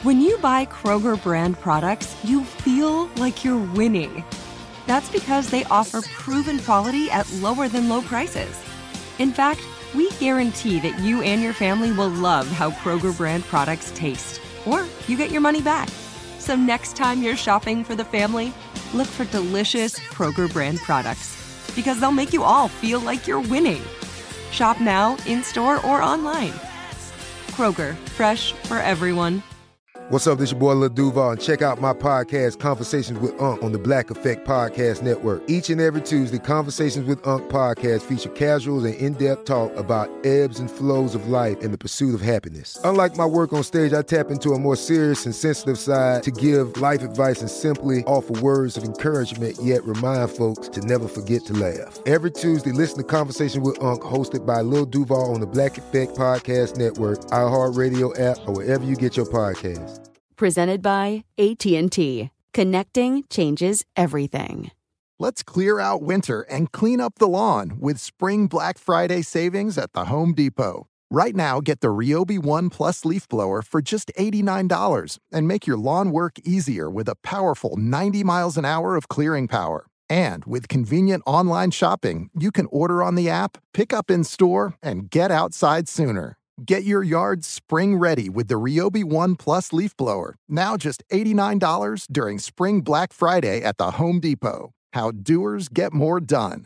When you buy Kroger brand products, you feel like you're winning. That's because they offer proven quality at lower than low prices. In fact, we guarantee that you and your family will love how Kroger brand products taste, or you get your money back. So next time you're shopping for the family, look for delicious Kroger brand products, because they'll make you all feel like you're winning. Shop now, in-store, or online. Kroger, fresh for everyone. What's up, this your boy Lil Duval, and check out my podcast, Conversations with Unc, on the Black Effect Podcast Network. Each and every Tuesday, Conversations with Unc podcast feature casual and in-depth talk about ebbs and flows of life and the pursuit of happiness. Unlike my work on stage, I tap into a more serious and sensitive side to give life advice and simply offer words of encouragement, yet remind folks to never forget to laugh. Every Tuesday, listen to Conversation with Unc, hosted by Lil Duval on the Black Effect Podcast Network, iHeartRadio app, or wherever you get your podcasts. Presented by AT&T. Connecting changes everything. Let's clear out winter and clean up the lawn with Spring Black Friday savings at the Home Depot. Right now, get the Ryobi One Plus leaf blower for just $89 and make your lawn work easier with a powerful 90 miles an hour of clearing power. And with convenient online shopping, you can order on the app, pick up in store, and get outside sooner. Get your yard spring ready with the Ryobi One Plus leaf blower. Now just $89 during Spring Black Friday at the Home Depot. How doers get more done.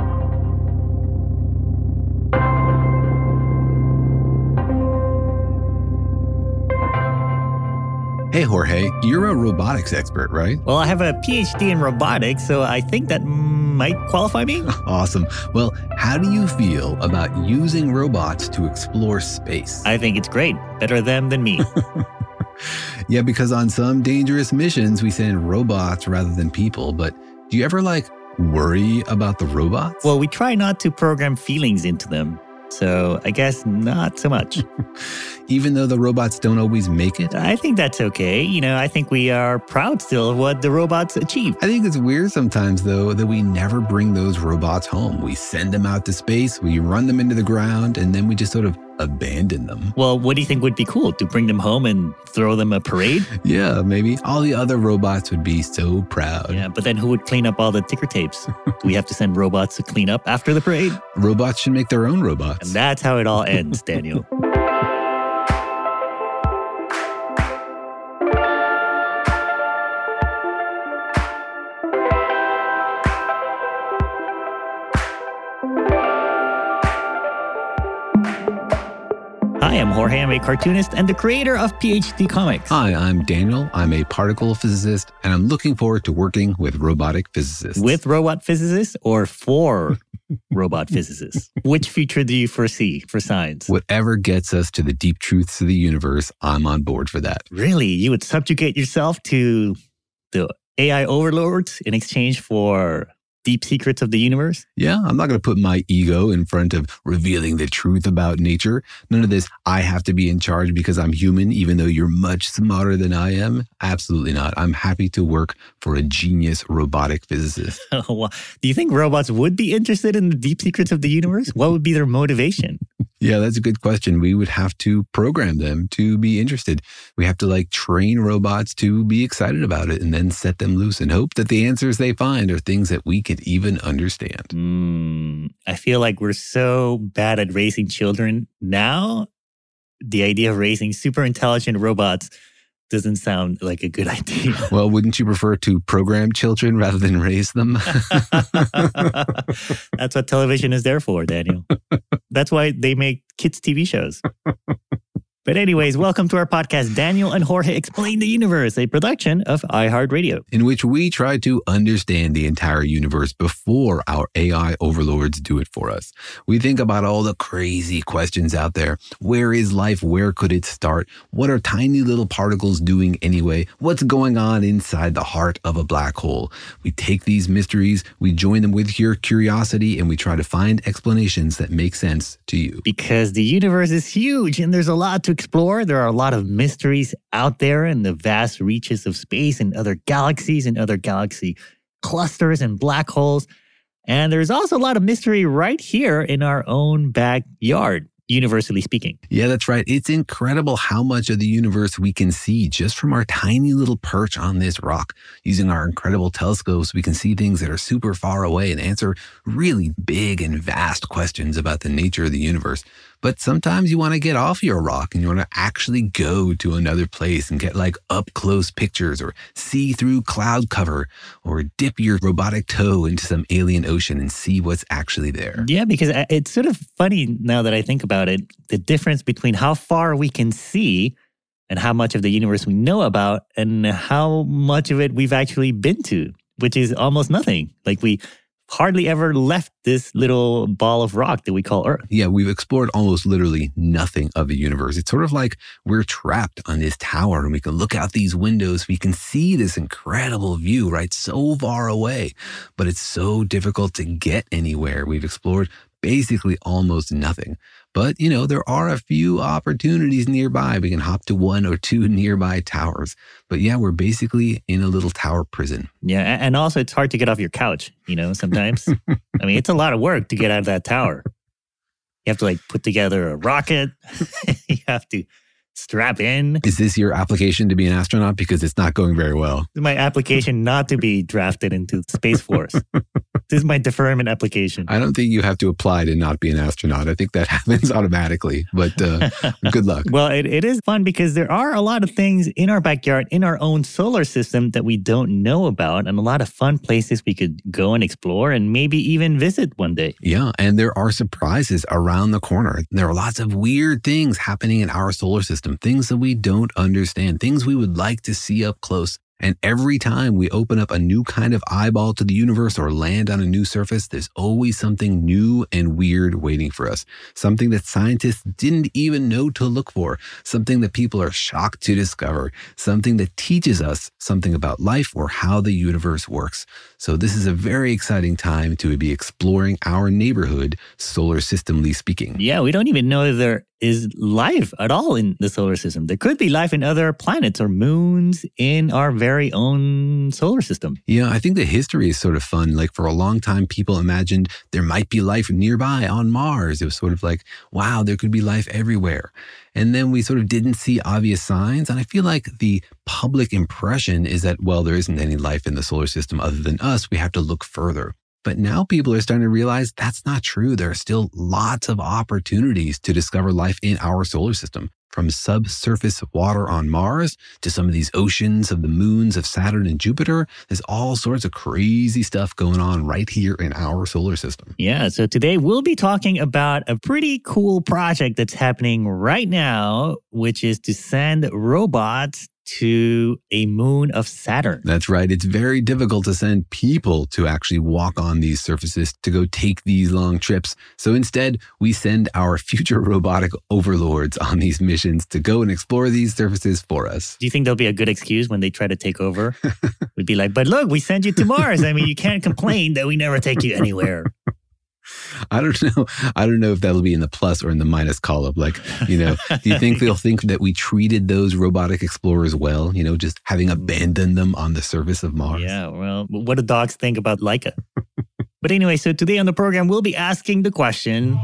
Hey, Jorge, you're a robotics expert, right? Well, I have a PhD in robotics, so I think that might qualify me. Awesome. Well, how do you feel about using robots to explore space? I think it's great. Better them than me. Yeah, because on some dangerous missions, we send robots rather than people. But do you ever, worry about the robots? Well, we try not to program feelings into them. So I guess not so much. Even though the robots don't always make it? I think that's okay. I think we are proud still of what the robots achieve. I think it's weird sometimes, though, that we never bring those robots home. We send them out to space, we run them into the ground, and then we just sort of abandon them. Well, what do you think would be cool? To bring them home and throw them a parade? Yeah, maybe. All the other robots would be so proud. Yeah, but then who would clean up all the ticker tapes? Do we have to send robots to clean up after the parade? Robots should make their own robots. And that's how it all ends, Daniel. Hi, I'm Jorge. I'm a cartoonist and the creator of PhD Comics. Hi, I'm Daniel. I'm a particle physicist, and I'm looking forward to working with robotic physicists. With robot physicists or for robot physicists? Which future do you foresee for science? Whatever gets us to the deep truths of the universe, I'm on board for that. Really? You would subjugate yourself to the AI overlords in exchange for deep secrets of the universe? Yeah, I'm not going to put my ego in front of revealing the truth about nature. None of this, I have to be in charge because I'm human, even though you're much smarter than I am. Absolutely not. I'm happy to work for a genius robotic physicist. Well, do you think robots would be interested in the deep secrets of the universe? What would be their motivation? Yeah, that's a good question. We would have to program them to be interested. We have to train robots to be excited about it and then set them loose and hope that the answers they find are things that we could even understand. I feel like we're so bad at raising children now. The idea of raising super intelligent robots doesn't sound like a good idea. Well, wouldn't you prefer to program children rather than raise them? That's what television is there for, Daniel. That's why they make kids' TV shows. But anyways, welcome to our podcast, Daniel and Jorge Explain the Universe, a production of iHeartRadio. In which we try to understand the entire universe before our AI overlords do it for us. We think about all the crazy questions out there. Where is life? Where could it start? What are tiny little particles doing anyway? What's going on inside the heart of a black hole? We take these mysteries, we join them with your curiosity, and we try to find explanations that make sense to you. Because the universe is huge and there's a lot to explore. There are a lot of mysteries out there in the vast reaches of space and other galaxies and other galaxy clusters and black holes. And there's also a lot of mystery right here in our own backyard. universally speaking. Yeah, that's right. It's incredible how much of the universe we can see just from our tiny little perch on this rock. Using our incredible telescopes, we can see things that are super far away and answer really big and vast questions about the nature of the universe. But sometimes you want to get off your rock and you want to actually go to another place and get like up close pictures or see through cloud cover or dip your robotic toe into some alien ocean and see what's actually there. Yeah, because it's sort of funny now that I think about it, the difference between how far we can see and how much of the universe we know about and how much of it we've actually been to, which is almost nothing. Like we hardly ever left this little ball of rock that we call Earth. Yeah, we've explored almost literally nothing of the universe. It's sort of like we're trapped on this tower and we can look out these windows. We can see this incredible view, right? So far away, but it's so difficult to get anywhere. We've explored basically almost nothing. But, you know, there are a few opportunities nearby. We can hop to one or two nearby towers. But yeah, we're basically in a little tower prison. Yeah, and also it's hard to get off your couch, you know, sometimes. I mean, it's a lot of work to get out of that tower. You have to like put together a rocket. You have to strap in. Is this your application to be an astronaut? Because it's not going very well. My application not to be drafted into Space Force. This is my deferment application. I don't think you have to apply to not be an astronaut. I think that happens automatically, but good luck. Well, it is fun because there are a lot of things in our backyard, in our own solar system that we don't know about, and a lot of fun places we could go and explore and maybe even visit one day. Yeah, and there are surprises around the corner. There are lots of weird things happening in our solar system, things that we don't understand, things we would like to see up close. And every time we open up a new kind of eyeball to the universe or land on a new surface, there's always something new and weird waiting for us. Something that scientists didn't even know to look for. Something that people are shocked to discover. Something that teaches us something about life or how the universe works. So this is a very exciting time to be exploring our neighborhood, solar systemly speaking. Yeah, we don't even know there is life at all in the solar system. There could be life in other planets or moons in our very own solar system. Yeah, I think the history is sort of fun. Like for a long time, people imagined there might be life nearby on Mars. It was sort of like, wow, there could be life everywhere. And then we sort of didn't see obvious signs. And I feel like the public impression is that, well, there isn't any life in the solar system other than us. We have to look further. But now people are starting to realize that's not true. There are still lots of opportunities to discover life in our solar system, from subsurface water on Mars to some of these oceans of the moons of Saturn and Jupiter. There's all sorts of crazy stuff going on right here in our solar system. Yeah, so today we'll be talking about a pretty cool project that's happening right now, which is to send robots to a moon of Saturn. That's right. It's very difficult to send people to actually walk on these surfaces to go take these long trips. So instead, we send our future robotic overlords on these missions to go and explore these surfaces for us. Do you think there'll be a good excuse when they try to take over? We'd be like, but look, we sent you to Mars. I mean, you can't complain that we never take you anywhere. I don't know. I don't know if that'll be in the plus or in the minus column. Like, you know, do you think they'll think that we treated those robotic explorers well, you know, just having abandoned them on the surface of Mars? Yeah, well, what do dogs think about Laika? But anyway, so today on the program, we'll be asking the question,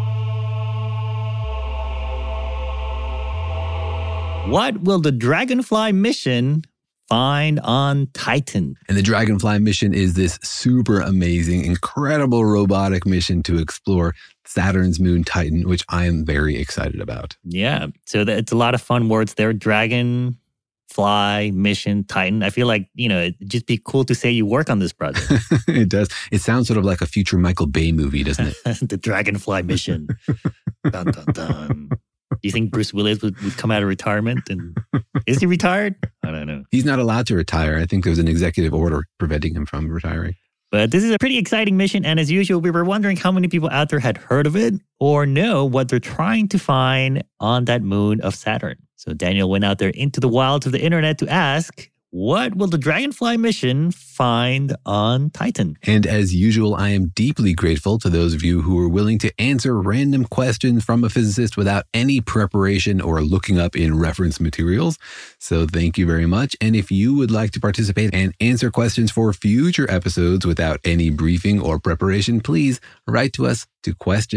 what will the Dragonfly mission find on Titan? And the Dragonfly mission is this super amazing, incredible robotic mission to explore Saturn's moon Titan, which I am very excited about. Yeah, so it's a lot of fun words there. Dragonfly mission Titan. I feel like, you know, it'd just be cool to say you work on this project. It does. It sounds sort of like a future Michael Bay movie, doesn't it? The Dragonfly mission. Dun, dun, dun. Do you think Bruce Willis would come out of retirement? And is he retired? I don't know. He's not allowed to retire. I think there was an executive order preventing him from retiring. But this is a pretty exciting mission. And as usual, we were wondering how many people out there had heard of it or know what they're trying to find on that moon of Saturn. So Daniel went out there into the wilds of the internet to ask, What will the Dragonfly mission find on Titan? And as usual, I am deeply grateful to those of you who are willing to answer random questions from a physicist without any preparation or looking up in reference materials. So thank you very much. And if you would like to participate and answer questions for future episodes without any briefing or preparation, please write to us to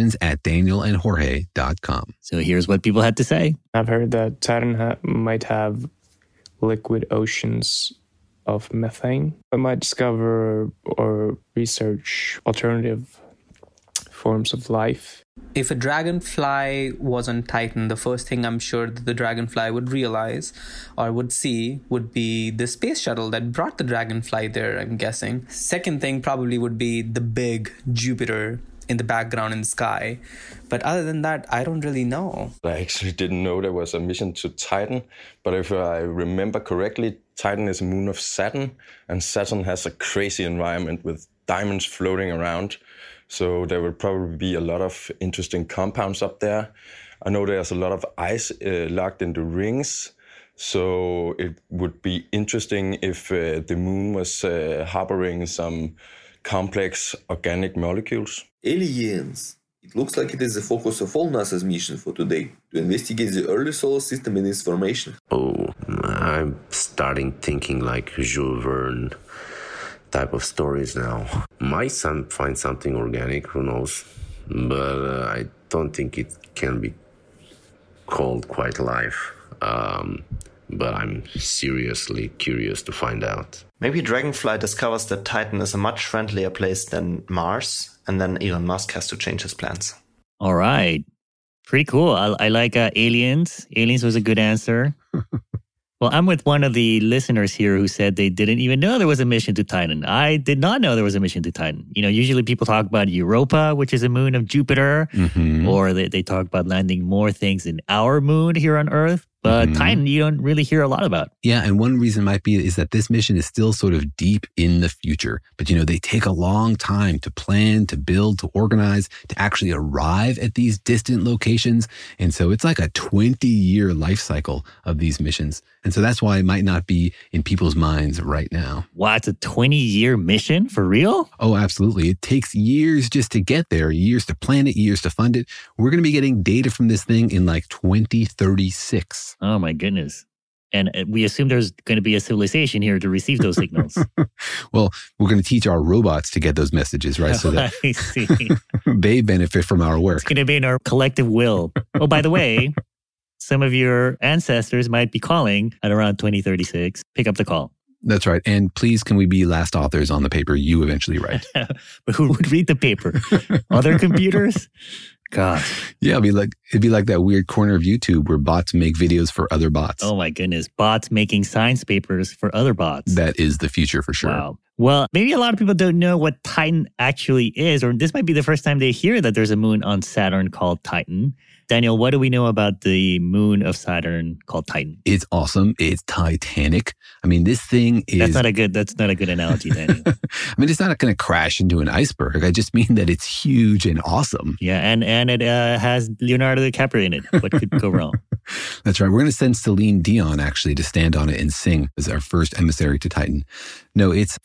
questions@danielandjorge.com. So here's what people had to say. I've heard that Titan might have liquid oceans of methane. I might discover or research alternative forms of life. If a dragonfly was on Titan, the first thing I'm sure that the dragonfly would realize or would see would be the space shuttle that brought the dragonfly there, I'm guessing. Second thing probably would be the big Jupiter in the background in the sky. But other than that, I don't really know. I actually didn't know there was a mission to Titan, but if I remember correctly, Titan is a moon of Saturn, and Saturn has a crazy environment with diamonds floating around. So there will probably be a lot of interesting compounds up there. I know there's a lot of ice locked into rings. So it would be interesting if the moon was harboring some complex organic molecules. Aliens. It looks like it is the focus of all NASA's mission for today, to investigate the early solar system and its formation. Oh, I'm starting thinking like Jules Verne type of stories now. Might find something organic, who knows? But I don't think it can be called quite life. But I'm seriously curious to find out. Maybe Dragonfly discovers that Titan is a much friendlier place than Mars, and then Elon Musk has to change his plans. All right. Pretty cool. I like aliens. Aliens was a good answer. Well, I'm with one of the listeners here who said they didn't even know there was a mission to Titan. I did not know there was a mission to Titan. You know, usually people talk about Europa, which is a moon of Jupiter, or they talk about landing more things in our moon here on Earth. But Titan, you don't really hear a lot about. Yeah, and one reason might be is that this mission is still sort of deep in the future. But, you know, they take a long time to plan, to build, to organize, to actually arrive at these distant locations. And so it's like a 20-year life cycle of these missions. And so that's why it might not be in people's minds right now. Wow, it's a 20-year mission? For real? Oh, absolutely. It takes years just to get there, years to plan it, years to fund it. We're going to be getting data from this thing in like 2036. Oh, my goodness. And we assume there's going to be a civilization here to receive those signals. Well, we're going to teach our robots to get those messages, right? So that I see. they benefit from our work. It's going to be in our collective will. Oh, by the way, some of your ancestors might be calling at around 2036. Pick up the call. That's right. And please, can we be last authors on the paper you eventually write? But who would read the paper? Other computers? God. Yeah, it'd be like that weird corner of YouTube where bots make videos for other bots. Oh my goodness. Bots making science papers for other bots. That is the future for sure. Wow. Well, maybe a lot of people don't know what Titan actually is, or this might be the first time they hear that there's a moon on Saturn called Titan. Daniel, what do we know about the moon of Saturn called Titan? It's awesome. It's titanic. I mean, this thing is... That's not a good analogy, Daniel. I mean, it's not going to crash into an iceberg. I just mean that it's huge and awesome. Yeah, and it has Leonardo DiCaprio in it. What could go wrong? That's right. We're going to send Celine Dion, actually, to stand on it and sing as our first emissary to Titan. No, it's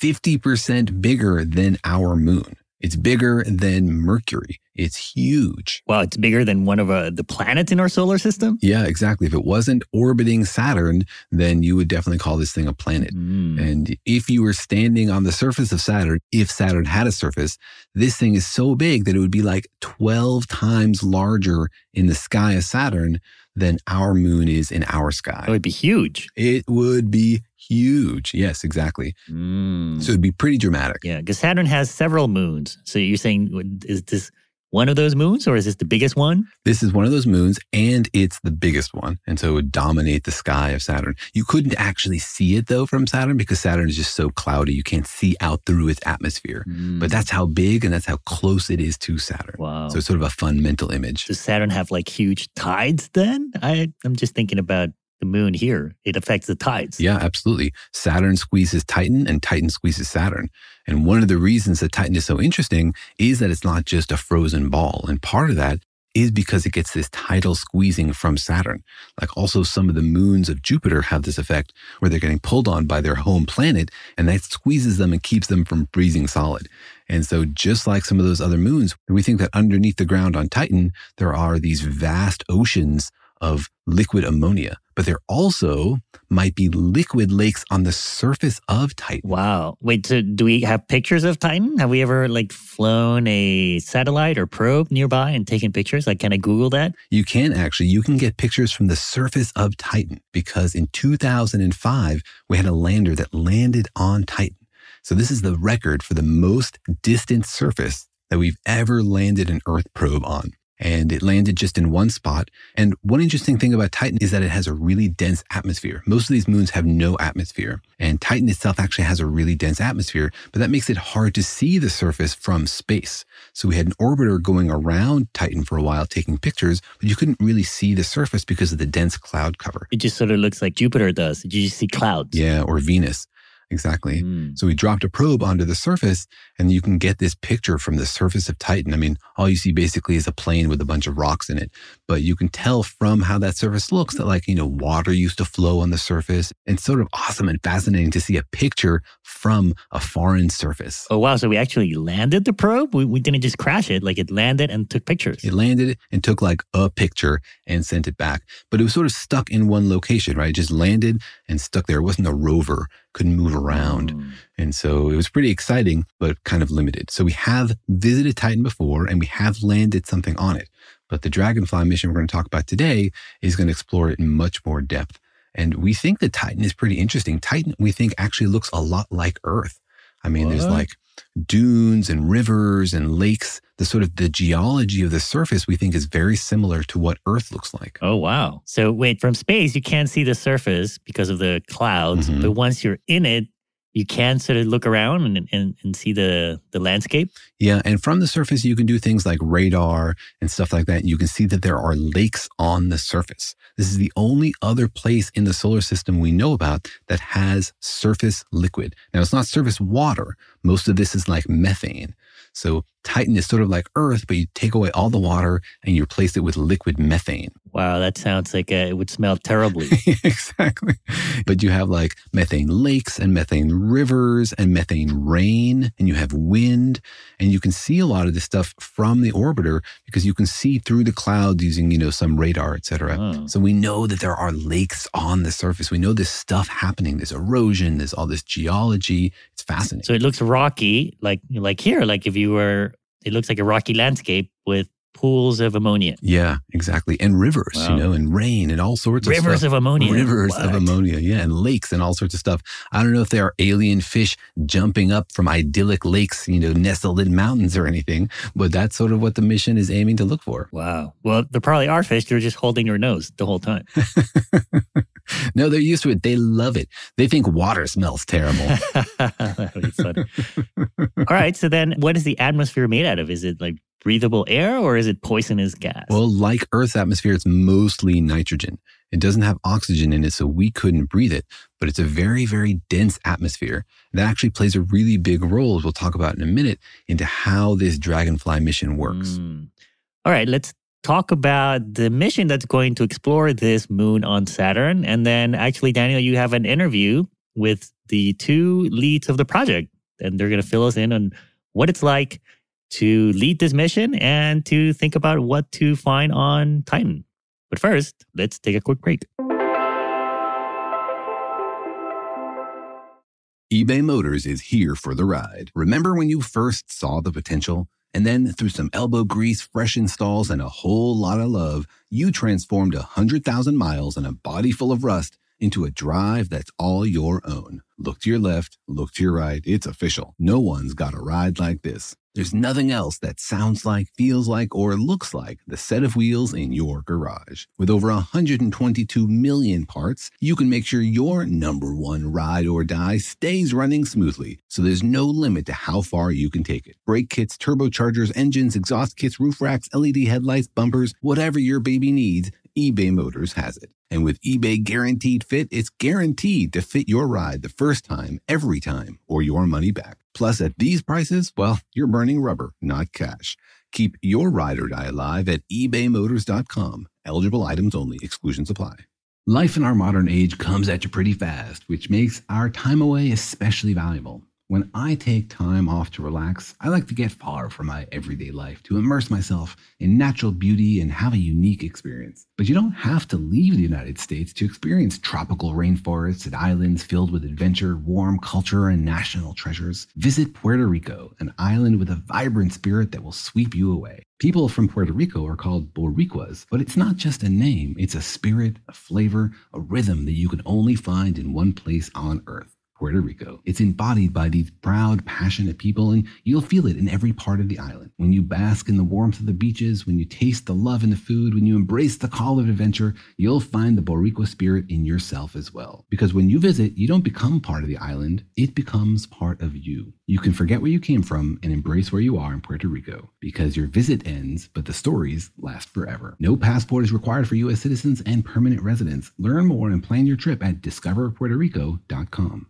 50% bigger than our moon. It's bigger than Mercury. It's huge. Wow, it's bigger than one of the planets in our solar system? Yeah, exactly. If it wasn't orbiting Saturn, then you would definitely call this thing a planet. And if you were standing on the surface of Saturn, if Saturn had a surface, this thing is so big that it would be like 12 times larger in the sky of Saturn than our moon is in our sky. It would be huge. It would be huge. Yes, exactly. So it'd be pretty dramatic. Yeah, because Saturn has several moons. So you're saying, is this one of those moons, or is this the biggest one? This is one of those moons, and it's the biggest one. And so it would dominate the sky of Saturn. You couldn't actually see it, though, from Saturn, because Saturn is just so cloudy. You can't see out through its atmosphere. But that's how big and that's how close it is to Saturn. Wow. So it's sort of a fun mental image. Does Saturn have like huge tides then? I'm just thinking about the moon here. It affects the tides. Yeah, absolutely. Saturn squeezes Titan and Titan squeezes Saturn. And one of the reasons that Titan is so interesting is that it's not just a frozen ball. And part of that is because it gets this tidal squeezing from Saturn. Like also some of the moons of Jupiter have this effect where they're getting pulled on by their home planet, and that squeezes them and keeps them from freezing solid. And so just like some of those other moons, we think that underneath the ground on Titan, there are these vast oceans of liquid ammonia, but there also might be liquid lakes on the surface of Titan. Wow. Wait, so do we have pictures of Titan? Have we ever flown a satellite or probe nearby and taken pictures? Can I Google that? You can actually. You can get pictures from the surface of Titan because in 2005, we had a lander that landed on Titan. So this is the record for the most distant surface that we've ever landed an Earth probe on. And it landed just in one spot. And one interesting thing about Titan is that it has a really dense atmosphere. Most of these moons have no atmosphere. And Titan itself actually has a really dense atmosphere, but that makes it hard to see the surface from space. So we had an orbiter going around Titan for a while taking pictures, but you couldn't really see the surface because of the dense cloud cover. It just sort of looks like Jupiter does. You just see clouds. Yeah, or Venus. Exactly. So we dropped a probe onto the surface and you can get this picture from the surface of Titan. I mean, all you see basically is a plane with a bunch of rocks in it, but you can tell from how that surface looks that water used to flow on the surface. It's sort of awesome and fascinating to see a picture from a foreign surface. Oh, wow. So we actually landed the probe? We didn't just crash it. It landed and took pictures. It landed and took a picture and sent it back. But it was sort of stuck in one location, right? It just landed and stuck there. It wasn't a rover. Couldn't move around. And so it was pretty exciting, but kind of limited. So we have visited Titan before and we have landed something on it. But the Dragonfly mission we're going to talk about today is going to explore it in much more depth. And we think that Titan is pretty interesting. Titan, we think, actually looks a lot like Earth. I mean, there's dunes and rivers and lakes. The geology of the surface we think is very similar to what Earth looks like. Oh, wow. So wait, from space, you can't see the surface because of the clouds. But once you're in it, you can sort of look around and see the landscape. Yeah, and from the surface, you can do things like radar and stuff like that. You can see that there are lakes on the surface. This is the only other place in the solar system we know about that has surface liquid. Now, it's not surface water. Most of this is like methane. So Titan is sort of like Earth, but you take away all the water and you replace it with liquid methane. Wow, that sounds like it would smell terribly. Exactly. But you have methane lakes and methane rivers and methane rain, and you have wind, and you can see a lot of this stuff from the orbiter because you can see through the clouds using, some radar, et cetera. Oh. So we know that there are lakes on the surface. We know this stuff happening. There's erosion. There's all this geology. It's fascinating. So it looks rocky, like here, it looks like a rocky landscape with pools of ammonia. Yeah, exactly. And rivers, and rain and all sorts of stuff. Rivers of ammonia. Rivers of ammonia, yeah. And lakes and all sorts of stuff. I don't know if there are alien fish jumping up from idyllic lakes, nestled in mountains or anything, but that's sort of what the mission is aiming to look for. Wow. Well, there probably are fish. They're just holding their nose the whole time. No, they're used to it. They love it. They think water smells terrible. That would be funny. All right. So then what is the atmosphere made out of? Is it breathable air or is it poisonous gas? Well, like Earth's atmosphere, it's mostly nitrogen. It doesn't have oxygen in it, so we couldn't breathe it. But it's a very, very dense atmosphere. That actually plays a really big role, as we'll talk about in a minute, into how this Dragonfly mission works. All right. Let's talk about the mission that's going to explore this moon on Saturn. And then actually, Daniel, you have an interview with the two leads of the project, and they're going to fill us in on what it's like to lead this mission and to think about what to find on Titan. But first, let's take a quick break. eBay Motors is here for the ride. Remember when you first saw the potential? And then through some elbow grease, fresh installs, and a whole lot of love, you transformed 100,000 miles and a body full of rust into a drive that's all your own. Look to your left, look to your right. It's official. No one's got a ride like this. There's nothing else that sounds like, feels like, or looks like the set of wheels in your garage. With over 122 million parts, you can make sure your number one ride or die stays running smoothly, so there's no limit to how far you can take it. Brake kits, turbochargers, engines, exhaust kits, roof racks, LED headlights, bumpers, whatever your baby needs, eBay Motors has it. And with eBay Guaranteed Fit, it's guaranteed to fit your ride the first time, every time, or your money back. Plus, at these prices, well, you're burning rubber, not cash. Keep your ride or die alive at ebaymotors.com. Eligible items only. Exclusions apply. Life in our modern age comes at you pretty fast, which makes our time away especially valuable. When I take time off to relax, I like to get far from my everyday life to immerse myself in natural beauty and have a unique experience. But you don't have to leave the United States to experience tropical rainforests and islands filled with adventure, warm culture, and national treasures. Visit Puerto Rico, an island with a vibrant spirit that will sweep you away. People from Puerto Rico are called Boricuas, but it's not just a name. It's a spirit, a flavor, a rhythm that you can only find in one place on Earth. Puerto Rico. It's embodied by these proud, passionate people, and you'll feel it in every part of the island. When you bask in the warmth of the beaches, when you taste the love in the food, when you embrace the call of adventure, you'll find the Boricua spirit in yourself as well. Because when you visit, you don't become part of the island, it becomes part of you. You can forget where you came from and embrace where you are in Puerto Rico, because your visit ends, but the stories last forever. No passport is required for U.S. citizens and permanent residents. Learn more and plan your trip at discoverpuertorico.com.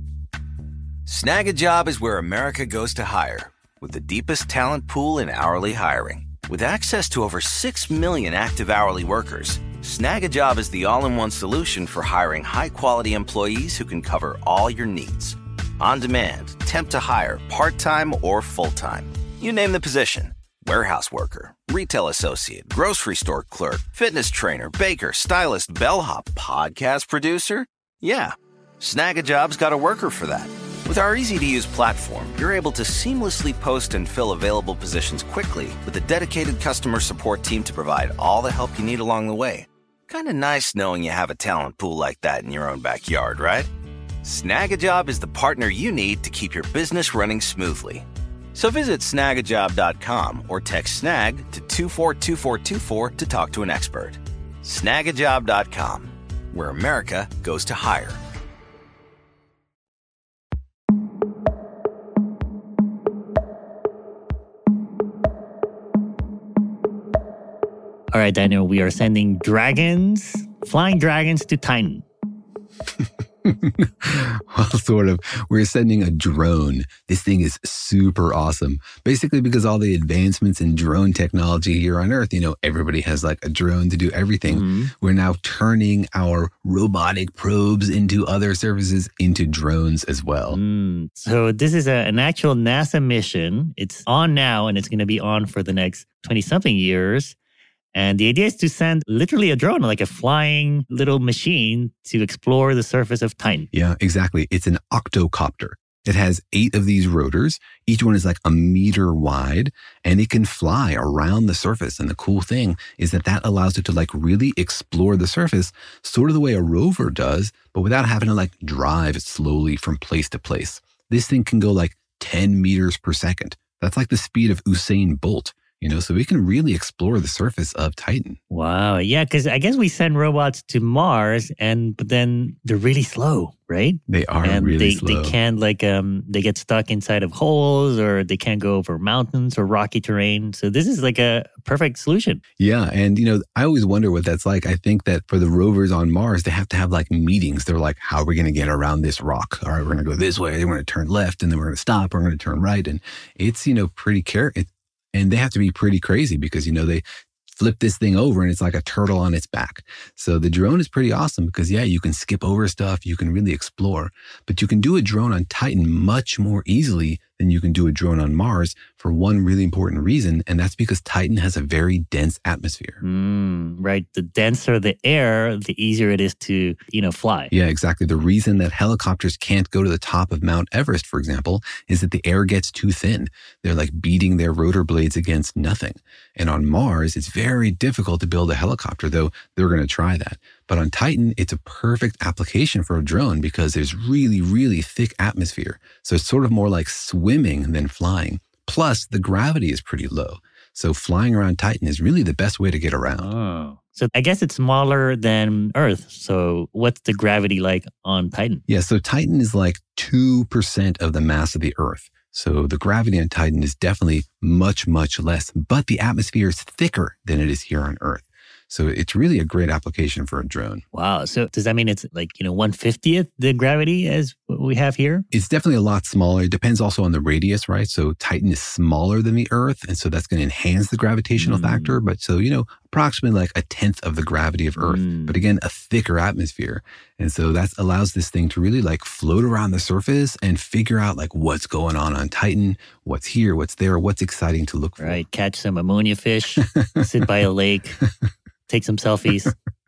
Snag a Job is where America goes to hire, with the deepest talent pool in hourly hiring. With access to over 6 million active hourly workers, Snag a Job is the all-in-one solution for hiring high-quality employees who can cover all your needs. On demand, temp to hire, part-time or full-time. You name the position. Warehouse worker, retail associate, grocery store clerk, fitness trainer, baker, stylist, bellhop, podcast producer. Yeah, Snag a Job's got a worker for that. With our easy-to-use platform, you're able to seamlessly post and fill available positions quickly with a dedicated customer support team to provide all the help you need along the way. Kind of nice knowing you have a talent pool like that in your own backyard, right? Snag-a-Job is the partner you need to keep your business running smoothly. So visit snagajob.com or text snag to 242424 to talk to an expert. Snagajob.com, where America goes to hire. All right, Daniel, we are sending flying dragons to Titan. Well, sort of. We're sending a drone. This thing is super awesome. Basically, because all the advancements in drone technology here on Earth, everybody has like a drone to do everything. Mm-hmm. We're now turning our robotic probes into other services into drones as well. So this is an actual NASA mission. It's on now, and it's going to be on for the next 20-something years. And the idea is to send literally a drone, like a flying little machine, to explore the surface of Titan. Yeah, exactly. It's an octocopter. It has 8 of these rotors. Each one is like a meter wide, and it can fly around the surface. And the cool thing is that allows it to like really explore the surface, sort of the way a rover does, but without having to like drive slowly from place to place. This thing can go like 10 meters per second. That's like the speed of Usain Bolt. So we can really explore the surface of Titan. Wow. Yeah, because I guess we send robots to Mars, but then they're really slow, right? They are really slow. They can't they get stuck inside of holes, or they can't go over mountains or rocky terrain. So this is like a perfect solution. Yeah. And, I always wonder what that's like. I think that for the rovers on Mars, they have to have like meetings. They're like, how are we going to get around this rock? All right, we're going to go this way. We're going to turn left, and then we're going to stop. We're going to turn right. And it's, pretty And they have to be pretty crazy because, they flip this thing over and it's like a turtle on its back. So the drone is pretty awesome because, you can skip over stuff. You can really explore. But you can do a drone on Titan much more easily than you can do a drone on Mars for one really important reason. And that's because Titan has a very dense atmosphere. Right. The denser the air, the easier it is to, fly. Yeah, exactly. The reason that helicopters can't go to the top of Mount Everest, for example, is that the air gets too thin. They're like beating their rotor blades against nothing. And on Mars, it's very difficult to build a helicopter, though they're going to try that. But on Titan, it's a perfect application for a drone because there's really, really thick atmosphere. So it's sort of more like swimming than flying. Plus, the gravity is pretty low. So flying around Titan is really the best way to get around. Oh. So I guess it's smaller than Earth. So what's the gravity like on Titan? Yeah, so Titan is like 2% of the mass of the Earth. So the gravity on Titan is definitely much, much less. But the atmosphere is thicker than it is here on Earth. So it's really a great application for a drone. Wow. So does that mean it's like, 1/50th the gravity as what we have here? It's definitely a lot smaller. It depends also on the radius, right? So Titan is smaller than the Earth, and so that's going to enhance the gravitational factor. But so, approximately like 1/10 of the gravity of Earth, but again, a thicker atmosphere. And so that allows this thing to really like float around the surface and figure out like what's going on Titan, what's here, what's there, what's exciting to look for. Right. Catch some ammonia fish, sit by a lake, take some selfies.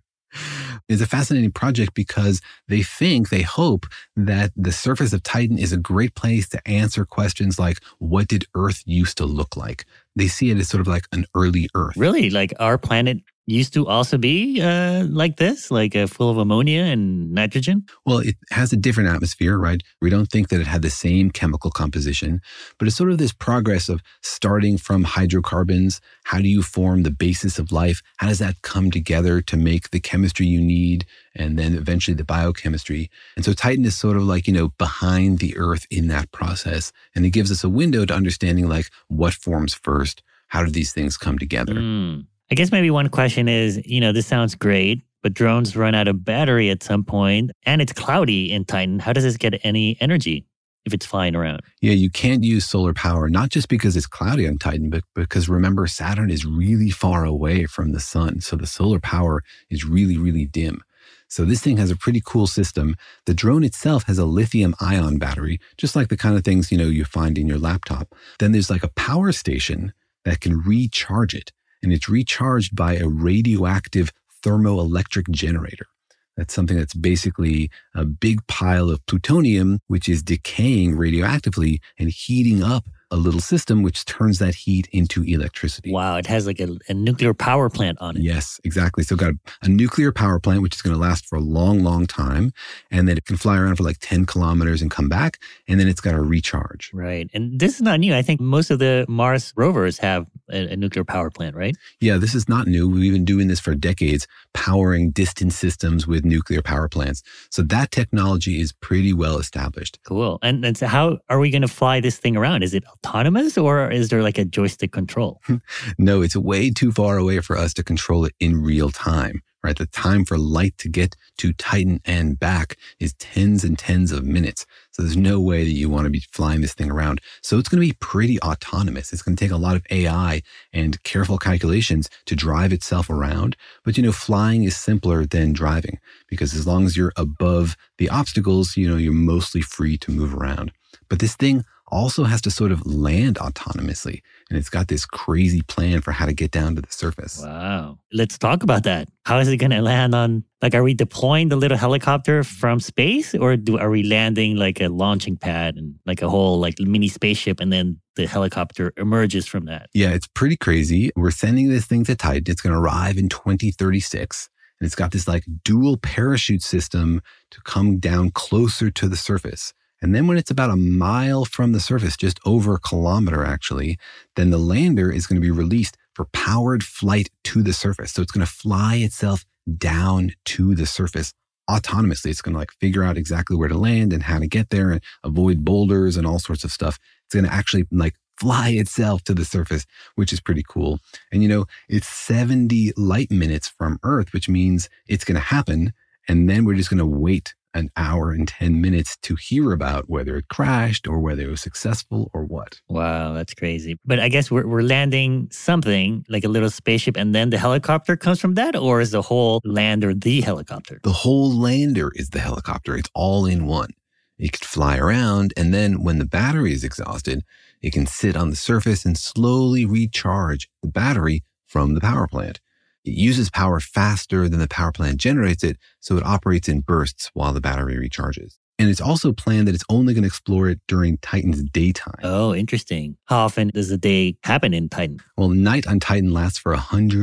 It's a fascinating project because they hope that the surface of Titan is a great place to answer questions like, what did Earth used to look like? They see it as sort of like an early Earth. Really? Like our planet used to also be like this, like full of ammonia and nitrogen? Well, it has a different atmosphere, right? We don't think that it had the same chemical composition, but it's sort of this progress of starting from hydrocarbons. How do you form the basis of life? How does that come together to make the chemistry you need? And then eventually the biochemistry. And so Titan is sort of like, behind the Earth in that process. And it gives us a window to understanding like what forms first? How do these things come together? I guess maybe one question is, this sounds great, but drones run out of battery at some point and it's cloudy in Titan. How does this get any energy if it's flying around? Yeah, you can't use solar power, not just because it's cloudy on Titan, but because remember, Saturn is really far away from the sun. So the solar power is really, really dim. So this thing has a pretty cool system. The drone itself has a lithium-ion battery, just like the kind of things, you find in your laptop. Then there's like a power station that can recharge it. And it's recharged by a radioactive thermoelectric generator. That's something that's basically a big pile of plutonium, which is decaying radioactively and heating up a little system, which turns that heat into electricity. Wow, it has like a nuclear power plant on it. Yes, exactly. So got a nuclear power plant, which is going to last for a long, long time. And then it can fly around for like 10 kilometers and come back. And then it's got to recharge. Right. And this is not new. I think most of the Mars rovers have a nuclear power plant, right? Yeah, this is not new. We've been doing this for decades, powering distant systems with nuclear power plants. So that technology is pretty well established. Cool. And so how are we going to fly this thing around? Is it autonomous or is there like a joystick control? No, it's way too far away for us to control it in real time, right? The time for light to get to Titan and back is tens and tens of minutes. So there's no way that you want to be flying this thing around. So it's going to be pretty autonomous. It's going to take a lot of AI and careful calculations to drive itself around. But, flying is simpler than driving because as long as you're above the obstacles, you're mostly free to move around. But this thing also has to sort of land autonomously. And it's got this crazy plan for how to get down to the surface. Wow. Let's talk about that. How is it going to land on, are we deploying the little helicopter from space or are we landing like a launching pad and like a whole like mini spaceship and then the helicopter emerges from that? Yeah, it's pretty crazy. We're sending this thing to Titan. It's going to arrive in 2036. And it's got this like dual parachute system to come down closer to the surface. And then when it's about a mile from the surface, just over a kilometer actually, then the lander is going to be released for powered flight to the surface. So it's going to fly itself down to the surface autonomously. It's going to figure out exactly where to land and how to get there and avoid boulders and all sorts of stuff. It's going to actually fly itself to the surface, which is pretty cool. And it's 70 light minutes from Earth, which means it's going to happen. And then we're just going to wait an hour and 10 minutes to hear about whether it crashed or whether it was successful or what. Wow, that's crazy. But I guess we're landing something like a little spaceship and then the helicopter comes from that, or is the whole lander the helicopter? The whole lander is the helicopter. It's all in one. It could fly around, and then when the battery is exhausted, it can sit on the surface and slowly recharge the battery from the power plant. It uses power faster than the power plant generates it, so it operates in bursts while the battery recharges. And it's also planned that it's only going to explore it during Titan's daytime. Oh, interesting. How often does the day happen in Titan? Well, night on Titan lasts for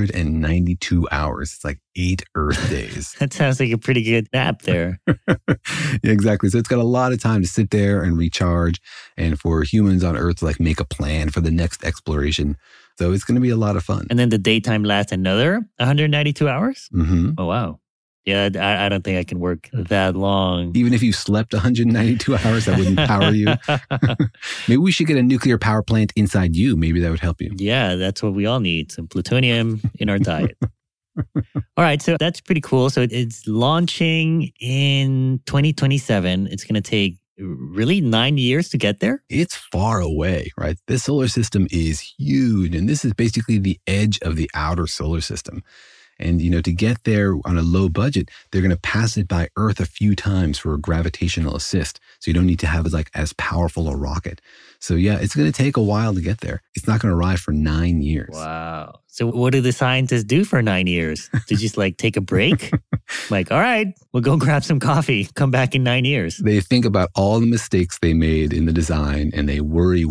192 hours. It's like 8 Earth days. That sounds like a pretty good nap there. Yeah, exactly. So it's got a lot of time to sit there and recharge, and for humans on Earth to make a plan for the next exploration. So it's going to be a lot of fun. And then the daytime lasts another 192 hours? Mm-hmm. Oh, wow. Yeah, I don't think I can work that long. Even if you slept 192 hours, that wouldn't power you. Maybe we should get a nuclear power plant inside you. Maybe that would help you. Yeah, that's what we all need. Some plutonium in our diet. All right, so that's pretty cool. So it's launching in 2027. It's going to take really 9 years to get there? It's far away, right? This solar system is huge, and this is basically the edge of the outer solar system. And, to get there on a low budget, they're going to pass it by Earth a few times for a gravitational assist. So you don't need to have it like as powerful a rocket. So yeah, it's going to take a while to get there. It's not going to arrive for 9 years. Wow. So what do the scientists do for 9 years? To just take a break? All right, we'll go grab some coffee, come back in 9 years. They think about all the mistakes they made in the design and they worry.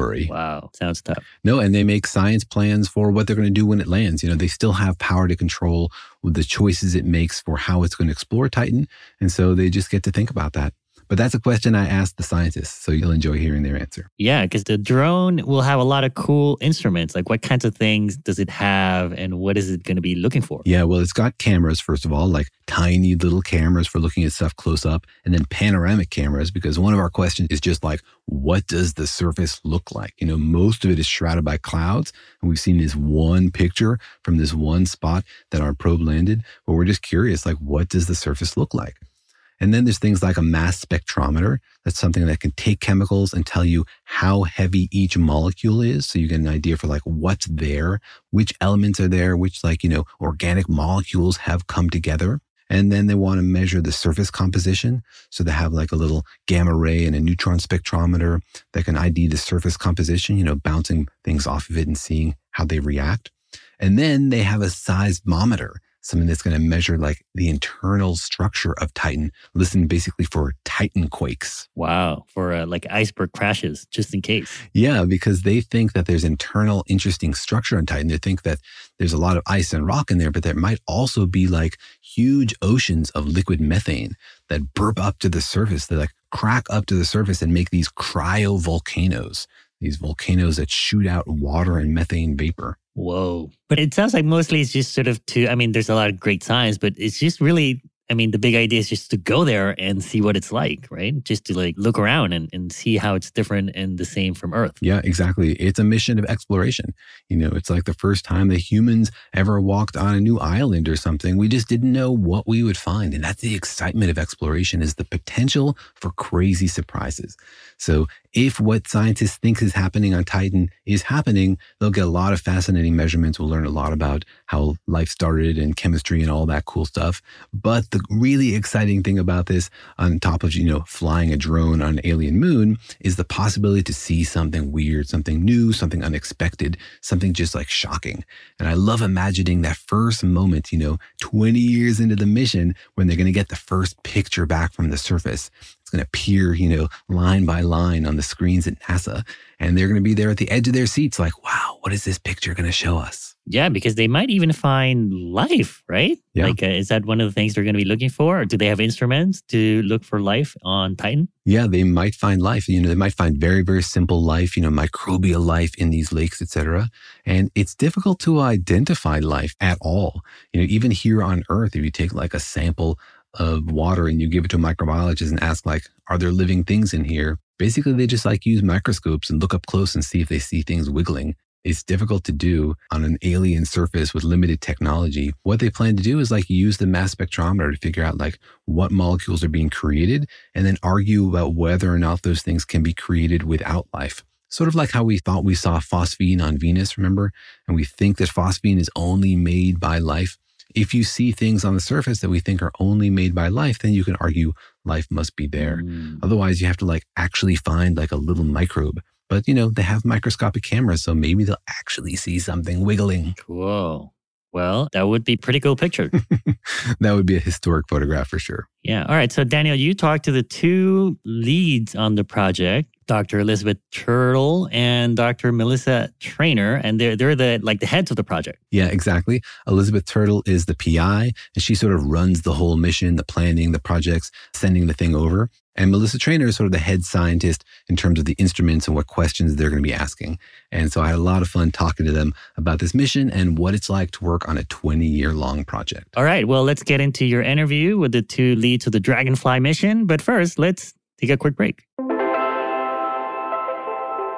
Wow, sounds tough. No, and they make science plans for what they're going to do when it lands. They still have power to control the choices it makes for how it's going to explore Titan. And so they just get to think about that. But that's a question I asked the scientists, so you'll enjoy hearing their answer. Yeah, because the drone will have a lot of cool instruments. What kinds of things does it have and what is it going to be looking for? Yeah, well, it's got cameras, first of all, tiny little cameras for looking at stuff close up, and then panoramic cameras, because one of our questions is just what does the surface look like? Most of it is shrouded by clouds, and we've seen this one picture from this one spot that our probe landed, but we're just curious, what does the surface look like? And then there's things like a mass spectrometer. That's something that can take chemicals and tell you how heavy each molecule is. So you get an idea for what's there, which elements are there, which organic molecules have come together. And then they want to measure the surface composition. So they have a little gamma ray and a neutron spectrometer that can ID the surface composition, bouncing things off of it and seeing how they react. And then they have a seismometer, something that's going to measure the internal structure of Titan, listen basically for Titan quakes. Wow. For iceberg crashes, just in case. Yeah, because they think that there's internal interesting structure on Titan. They think that there's a lot of ice and rock in there, but there might also be huge oceans of liquid methane that burp up to the surface. They crack up to the surface and make these cryovolcanoes. These volcanoes that shoot out water and methane vapor. Whoa. But it sounds like mostly it's just there's a lot of great science, but it's just really, the big idea is just to go there and see what it's like, right? Just to look around and see how it's different and the same from Earth. Yeah, exactly. It's a mission of exploration. It's the first time that humans ever walked on a new island or something. We just didn't know what we would find. And that's the excitement of exploration, is the potential for crazy surprises. So if what scientists think is happening on Titan is happening, they'll get a lot of fascinating measurements. We'll learn a lot about how life started and chemistry and all that cool stuff. But the really exciting thing about this, on top of, flying a drone on an alien moon, is the possibility to see something weird, something new, something unexpected, something just shocking. And I love imagining that first moment, 20 years into the mission, when they're going to get the first picture back from the surface. It's going to appear, line by line on the screens at NASA. And they're going to be there at the edge of their seats wow, what is this picture going to show us? Yeah, because they might even find life, right? Yeah. Is that one of the things they're going to be looking for? Or do they have instruments to look for life on Titan? Yeah, they might find life. They might find very, very simple life, microbial life in these lakes, etc. And it's difficult to identify life at all. Even here on Earth, if you take a sample of water and you give it to a microbiologist and ask are there living things in here? Basically, they just use microscopes and look up close and see if they see things wiggling. It's difficult to do on an alien surface with limited technology. What they plan to do is use the mass spectrometer to figure out what molecules are being created and then argue about whether or not those things can be created without life. Sort of like how we thought we saw phosphine on Venus, remember? And we think that phosphine is only made by life. If you see things on the surface that we think are only made by life, then you can argue life must be there. Otherwise, you have to actually find a little microbe. But, they have microscopic cameras, so maybe they'll actually see something wiggling. Cool. Well, that would be a pretty cool picture. That would be a historic photograph for sure. Yeah. All right. So, Daniel, you talked to the two leads on the project, Dr. Elizabeth Turtle and Dr. Melissa Trainer, and they're the heads of the project. Yeah, exactly. Elizabeth Turtle is the PI, and she sort of runs the whole mission, the planning, the projects, sending the thing over. And Melissa Trainer is sort of the head scientist in terms of the instruments and what questions they're going to be asking. And so I had a lot of fun talking to them about this mission and what it's like to work on a 20-year-long project. All right. Well, let's get into your interview with the two leads of the Dragonfly mission. But first, let's take a quick break.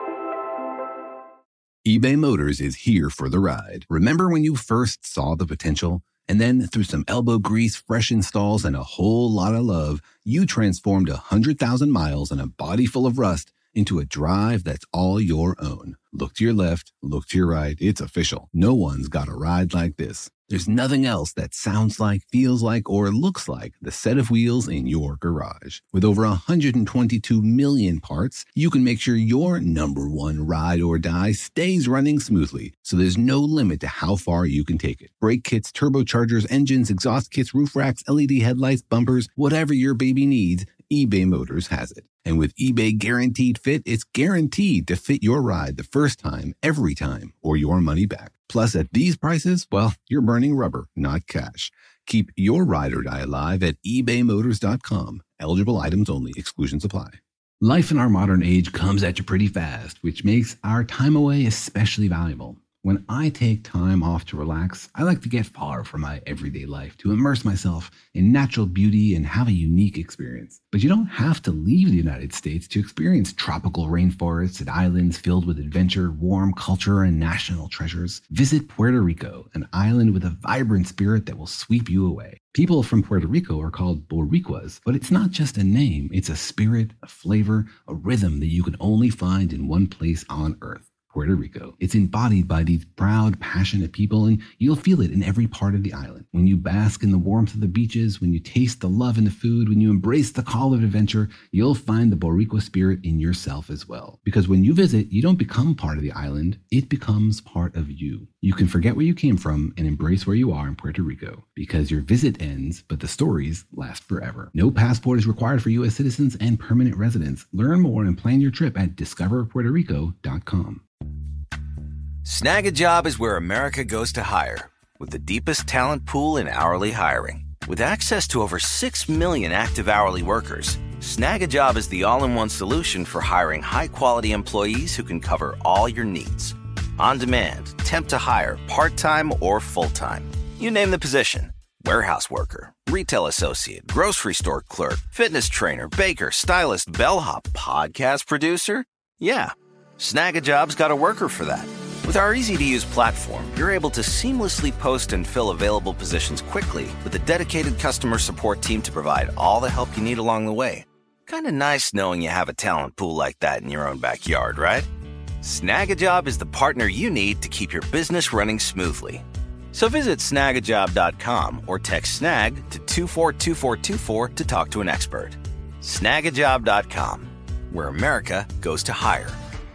eBay Motors is here for the ride. Remember when you first saw the potential? And then through some elbow grease, fresh installs, and a whole lot of love, you transformed 100,000 miles and a body full of rust into a drive that's all your own. Look to your left, look to your right. It's official. No one's got a ride like this. There's nothing else that sounds like, feels like, or looks like the set of wheels in your garage. With over 122 million parts, you can make sure your number one ride or die stays running smoothly, so there's no limit to how far you can take it. Brake kits, turbochargers, engines, exhaust kits, roof racks, LED headlights, bumpers, whatever your baby needs, eBay Motors has it. And with eBay Guaranteed Fit, it's guaranteed to fit your ride the first time, every time, or your money back. Plus, at these prices, well, you're burning rubber, not cash. Keep your ride or die alive at ebaymotors.com. Eligible items only. Exclusions apply. Life in our modern age comes at you pretty fast, which makes our time away especially valuable. When I take time off to relax, I like to get far from my everyday life, to immerse myself in natural beauty and have a unique experience. But you don't have to leave the United States to experience tropical rainforests and islands filled with adventure, warm culture, and national treasures. Visit Puerto Rico, an island with a vibrant spirit that will sweep you away. People from Puerto Rico are called Boricuas, but it's not just a name. It's a spirit, a flavor, a rhythm that you can only find in one place on Earth. Puerto Rico. It's embodied by these proud, passionate people, and you'll feel it in every part of the island. When you bask in the warmth of the beaches, when you taste the love in the food, when you embrace the call of adventure, you'll find the Boricua spirit in yourself as well. Because when you visit, you don't become part of the island, it becomes part of you. You can forget where you came from and embrace where you are in Puerto Rico, because your visit ends, but the stories last forever. No passport is required for U.S. citizens and permanent residents. Learn more and plan your trip at discoverpuertorico.com. Snag a Job is where America goes to hire, with the deepest talent pool in hourly hiring. With access to over 6 million active hourly workers, Snag a Job is the all-in-one solution for hiring high-quality employees who can cover all your needs. On demand, temp to hire, part-time or full-time. You name the position. Warehouse worker, retail associate, grocery store clerk, fitness trainer, baker, stylist, bellhop, podcast producer. Yeah, Snag a Job's got a worker for that. With our easy-to-use platform, you're able to seamlessly post and fill available positions quickly with a dedicated customer support team to provide all the help you need along the way. Kind of nice knowing you have a talent pool like that in your own backyard, right? Snag a Job is the partner you need to keep your business running smoothly. So visit snagajob.com or text SNAG to 242424 to talk to an expert. Snagajob.com, where America goes to hire.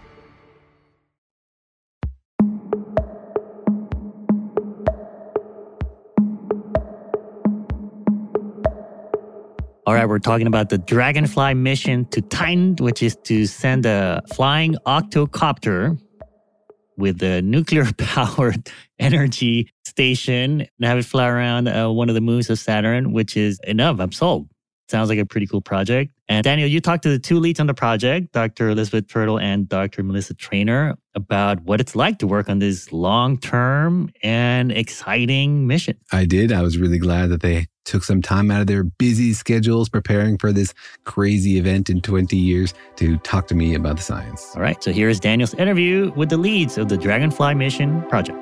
All right, we're talking about the Dragonfly mission to Titan, which is to send a flying octocopter with a nuclear-powered energy station and have it fly around one of the moons of Saturn, which is enough. I'm sold. Sounds like a pretty cool project. And Daniel, you talked to the two leads on the project, Dr. Elizabeth Turtle and Dr. Melissa Trainer, about what it's like to work on this long-term and exciting mission. I did. I was really glad that they took some time out of their busy schedules preparing for this crazy event in 20 years to talk to me about the science. All right, so here's Daniel's interview with the leads of the Dragonfly mission project.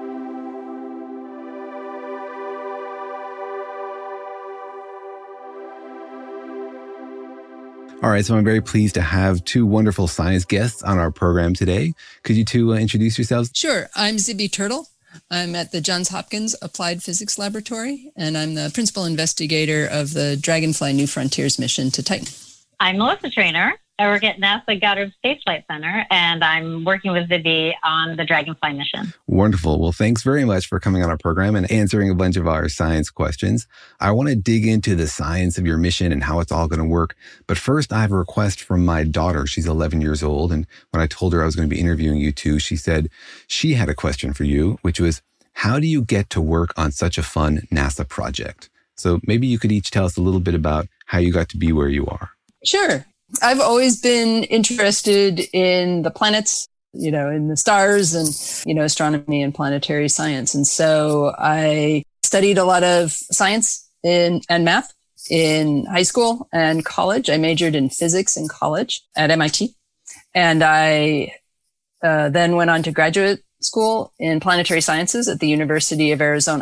All right, so I'm very pleased to have two wonderful science guests on our program today. Could you two introduce yourselves? Sure. I'm Zibby Turtle. I'm at the Johns Hopkins Applied Physics Laboratory, and I'm the principal investigator of the Dragonfly New Frontiers mission to Titan. I'm Melissa Trainer. I work at NASA Goddard Space Flight Center, and I'm working with Zibby on the Dragonfly mission. Wonderful. Well, thanks very much for coming on our program and answering a bunch of our science questions. I want to dig into the science of your mission and how it's all going to work. But first, I have a request from my daughter. She's 11 years old. And when I told her I was going to be interviewing you two, she said she had a question for you, which was, how do you get to work on such a fun NASA project? So maybe you could each tell us a little bit about how you got to be where you are. Sure. I've always been interested in the planets, in the stars and, astronomy and planetary science. And so I studied a lot of science and math in high school and college. I majored in physics in college at MIT. And I then went on to graduate school in planetary sciences at the University of Arizona.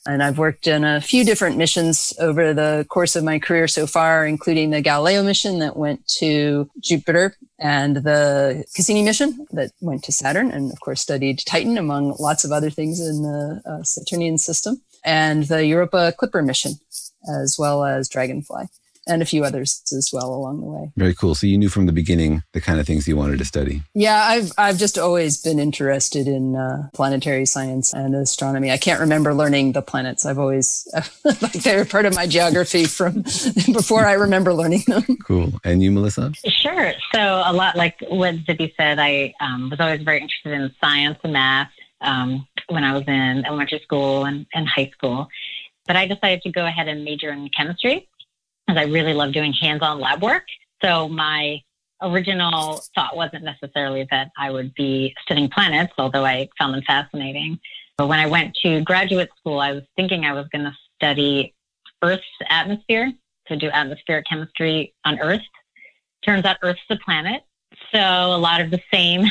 And I've worked on a few different missions over the course of my career so far, including the Galileo mission that went to Jupiter and the Cassini mission that went to Saturn, and of course studied Titan among lots of other things in the Saturnian system, and the Europa Clipper mission, as well as Dragonfly, and a few others as well along the way. Very cool. So you knew from the beginning the kind of things you wanted to study. Yeah, I've just always been interested in planetary science and astronomy. I can't remember learning the planets. I've always, like they're part of my geography from before I remember learning them. Cool. And you, Melissa? Sure. So a lot like what Zibby said, I was always very interested in science and math when I was in elementary school and high school. But I decided to go ahead and major in chemistry, because I really love doing hands-on lab work. So my original thought wasn't necessarily that I would be studying planets, although I found them fascinating. But when I went to graduate school, I was thinking I was going to study Earth's atmosphere, to do atmospheric chemistry on Earth. Turns out Earth's a planet, so a lot of the same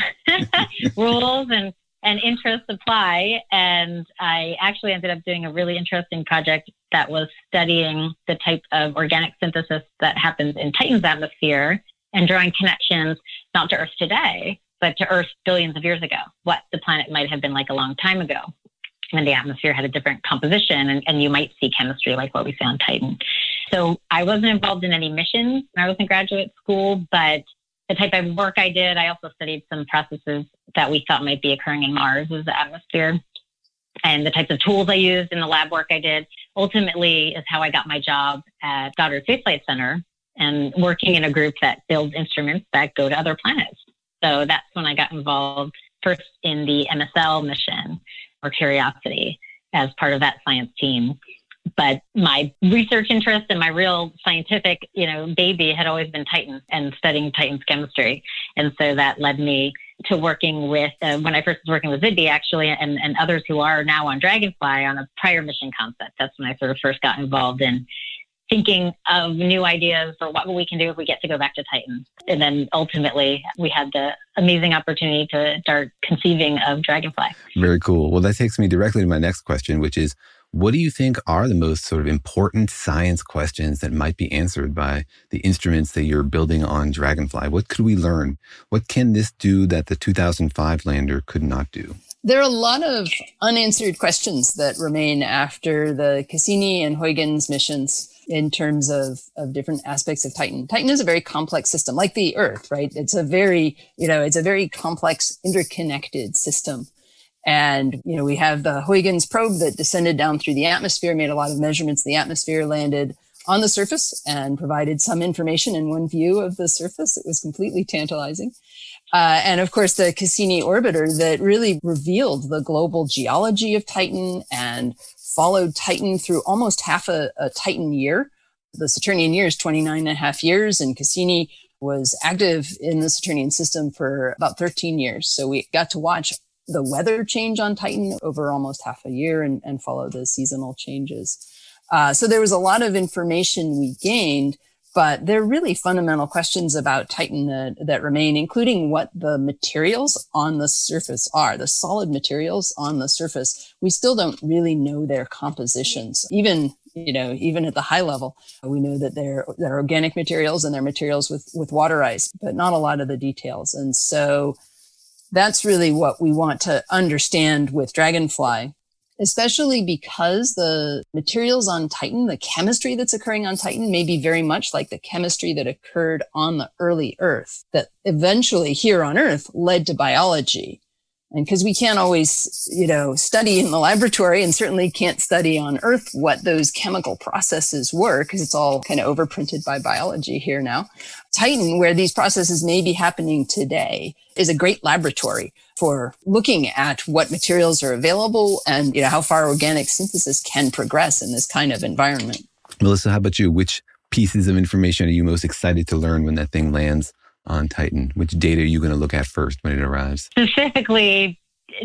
rules and interests apply. And I actually ended up doing a really interesting project that was studying the type of organic synthesis that happens in Titan's atmosphere and drawing connections not to Earth today, but to Earth billions of years ago, what the planet might have been like a long time ago when the atmosphere had a different composition, and you might see chemistry like what we see on Titan. So I wasn't involved in any missions when I was in graduate school, but the type of work I did, I also studied some processes that we thought might be occurring in Mars' atmosphere. And the types of tools I used in the lab work I did ultimately is how I got my job at Goddard Space Flight Center and working in a group that builds instruments that go to other planets. So that's when I got involved first in the MSL mission, or Curiosity, as part of that science team. But my research interest and my real scientific, baby had always been Titan and studying Titan's chemistry. And so that led me to working with, when I first was working with Zibby, actually, and others who are now on Dragonfly on a prior mission concept. That's when I sort of first got involved in thinking of new ideas for what we can do if we get to go back to Titan. And then ultimately, we had the amazing opportunity to start conceiving of Dragonfly. Very cool. Well, that takes me directly to my next question, which is, what do you think are the most sort of important science questions that might be answered by the instruments that you're building on Dragonfly? What could we learn? What can this do that the 2005 lander could not do? There are a lot of unanswered questions that remain after the Cassini and Huygens missions in terms of different aspects of Titan. Titan is a very complex system, like the Earth, right? It's a very complex, interconnected system. And, we have the Huygens probe that descended down through the atmosphere, made a lot of measurements of the atmosphere, landed on the surface and provided some information in one view of the surface. It was completely tantalizing. And of course, the Cassini orbiter that really revealed the global geology of Titan and followed Titan through almost half a Titan year. The Saturnian year is 29.5 years, and Cassini was active in the Saturnian system for about 13 years. So we got to watch the weather change on Titan over almost half a year and follow the seasonal changes. So there was a lot of information we gained, but there are really fundamental questions about Titan that remain, including what the materials on the surface are, the solid materials on the surface. We still don't really know their compositions. Even at the high level, we know that they're organic materials and they're materials with water ice, but not a lot of the details. And so that's really what we want to understand with Dragonfly, especially because the materials on Titan, the chemistry that's occurring on Titan may be very much like the chemistry that occurred on the early Earth that eventually here on Earth led to biology. And because we can't always, study in the laboratory and certainly can't study on Earth what those chemical processes were, because it's all kind of overprinted by biology here now. Titan, where these processes may be happening today, is a great laboratory for looking at what materials are available and, how far organic synthesis can progress in this kind of environment. Melissa, how about you? Which pieces of information are you most excited to learn when that thing lands on Titan? Which data are you going to look at first when it arrives? Specifically,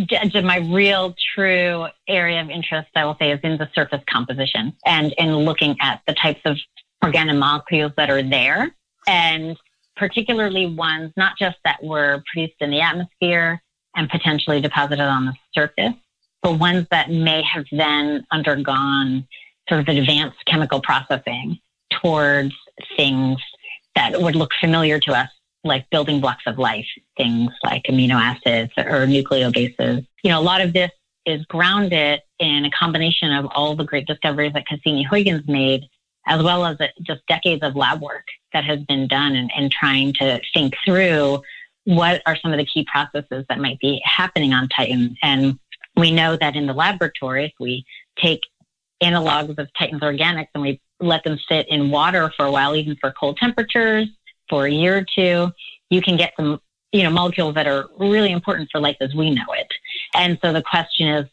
my real true area of interest, I will say, is in the surface composition and in looking at the types of organic molecules that are there, and particularly ones not just that were produced in the atmosphere and potentially deposited on the surface, but ones that may have then undergone sort of advanced chemical processing towards things that would look familiar to us, like building blocks of life, things like amino acids or nucleobases. A lot of this is grounded in a combination of all the great discoveries that Cassini-Huygens made, as well as just decades of lab work that has been done in trying to think through what are some of the key processes that might be happening on Titan. And we know that in the laboratory, if we take analogs of Titan's organics and we let them sit in water for a while, even for cold temperatures, for a year or two, you can get some, molecules that are really important for life as we know it. And so the question is,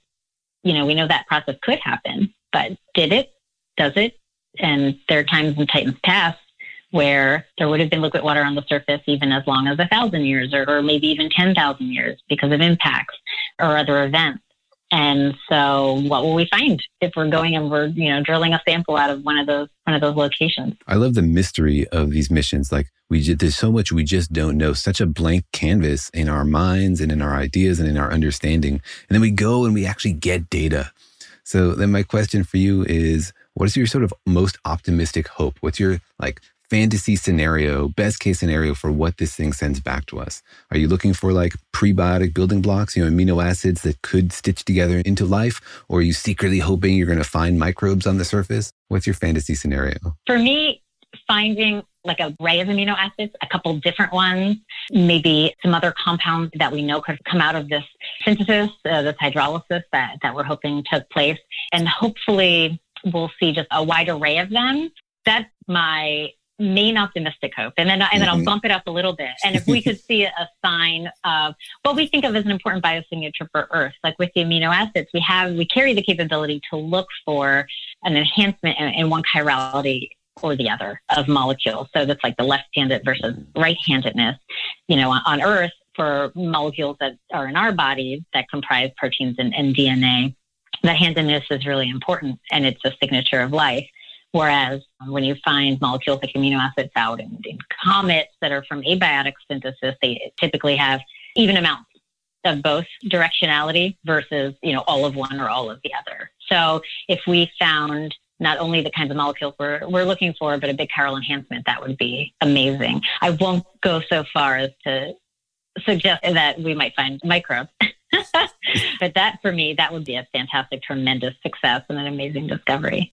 we know that process could happen, but did it? Does it? And there are times in Titan's past where there would have been liquid water on the surface even as long as 1,000 years or maybe even 10,000 years because of impacts or other events. And so what will we find if we're going and we're, drilling a sample out of one of those locations? I love the mystery of these missions. Like there's so much we just don't know, such a blank canvas in our minds and in our ideas and in our understanding. And then we go and we actually get data. So then my question for you is, what is your sort of most optimistic hope? What's your fantasy scenario, best case scenario for what this thing sends back to us? Are you looking for prebiotic building blocks, amino acids that could stitch together into life? Or are you secretly hoping you're going to find microbes on the surface? What's your fantasy scenario? For me, finding an array of amino acids, a couple different ones, maybe some other compounds that we know could come out of this synthesis, this hydrolysis that we're hoping took place. And hopefully we'll see just a wide array of them. That's my main optimistic hope. And then I'll bump it up a little bit. And if we could see a sign of what we think of as an important biosignature for Earth, like with the amino acids, we carry the capability to look for an enhancement in one chirality or the other of molecules. So that's like the left-handed versus right-handedness, on Earth for molecules that are in our body that comprise proteins and DNA. That handedness is really important and it's a signature of life. Whereas when you find molecules like amino acids out in comets that are from abiotic synthesis, they typically have even amounts of both directionality versus, all of one or all of the other. So if we found not only the kinds of molecules we're looking for, but a big chiral enhancement, that would be amazing. I won't go so far as to suggest that we might find microbes. But that, for me, that would be a fantastic, tremendous success and an amazing discovery.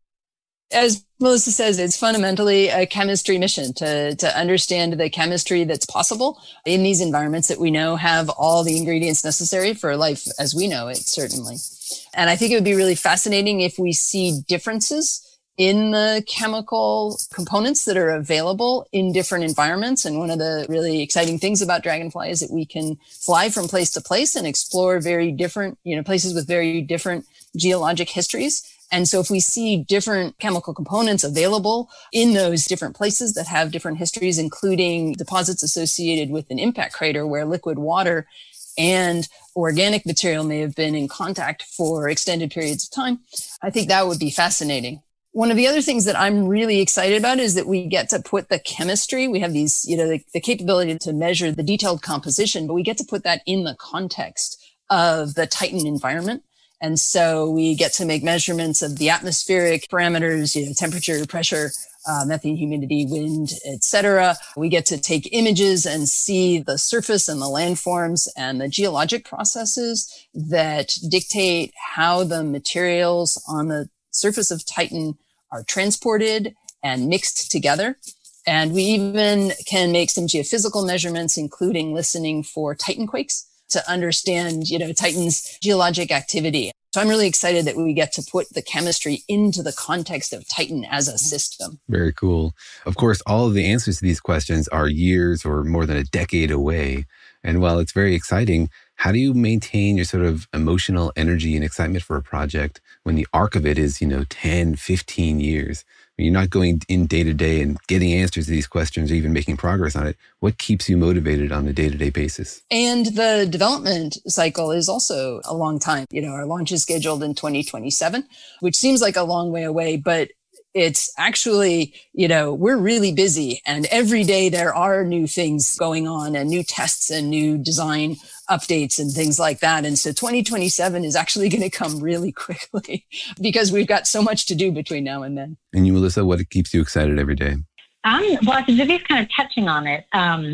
As Melissa says, it's fundamentally a chemistry mission to understand the chemistry that's possible in these environments that we know have all the ingredients necessary for life as we know it, certainly. And I think it would be really fascinating if we see differences in the chemical components that are available in different environments. And one of the really exciting things about Dragonfly is that we can fly from place to place and explore very different, places with very different geologic histories. And so if we see different chemical components available in those different places that have different histories, including deposits associated with an impact crater where liquid water and organic material may have been in contact for extended periods of time, I think that would be fascinating. One of the other things that I'm really excited about is that we get to put the chemistry, we have these, the capability to measure the detailed composition, but we get to put that in the context of the Titan environment. And so we get to make measurements of the atmospheric parameters, temperature, pressure, methane, humidity, wind, etc. We get to take images and see the surface and the landforms and the geologic processes that dictate how the materials on the surface of Titan are transported and mixed together. And we even can make some geophysical measurements, including listening for Titan quakes, to understand, Titan's geologic activity. So I'm really excited that we get to put the chemistry into the context of Titan as a system. Very cool. Of course, all of the answers to these questions are years or more than a decade away. And while it's very exciting, how do you maintain your sort of emotional energy and excitement for a project when the arc of it is, 10, 15 years? When you're not going in day to day and getting answers to these questions or even making progress on it. What keeps you motivated on a day-to-day basis? And the development cycle is also a long time. Our launch is scheduled in 2027, which seems like a long way away, but It's actually, we're really busy, and every day there are new things going on and new tests and new design updates and things like that. And so 2027 is actually going to come really quickly because we've got so much to do between now and then. And you, Melissa, what keeps you excited every day? Well, Zibby's kind of touching on it.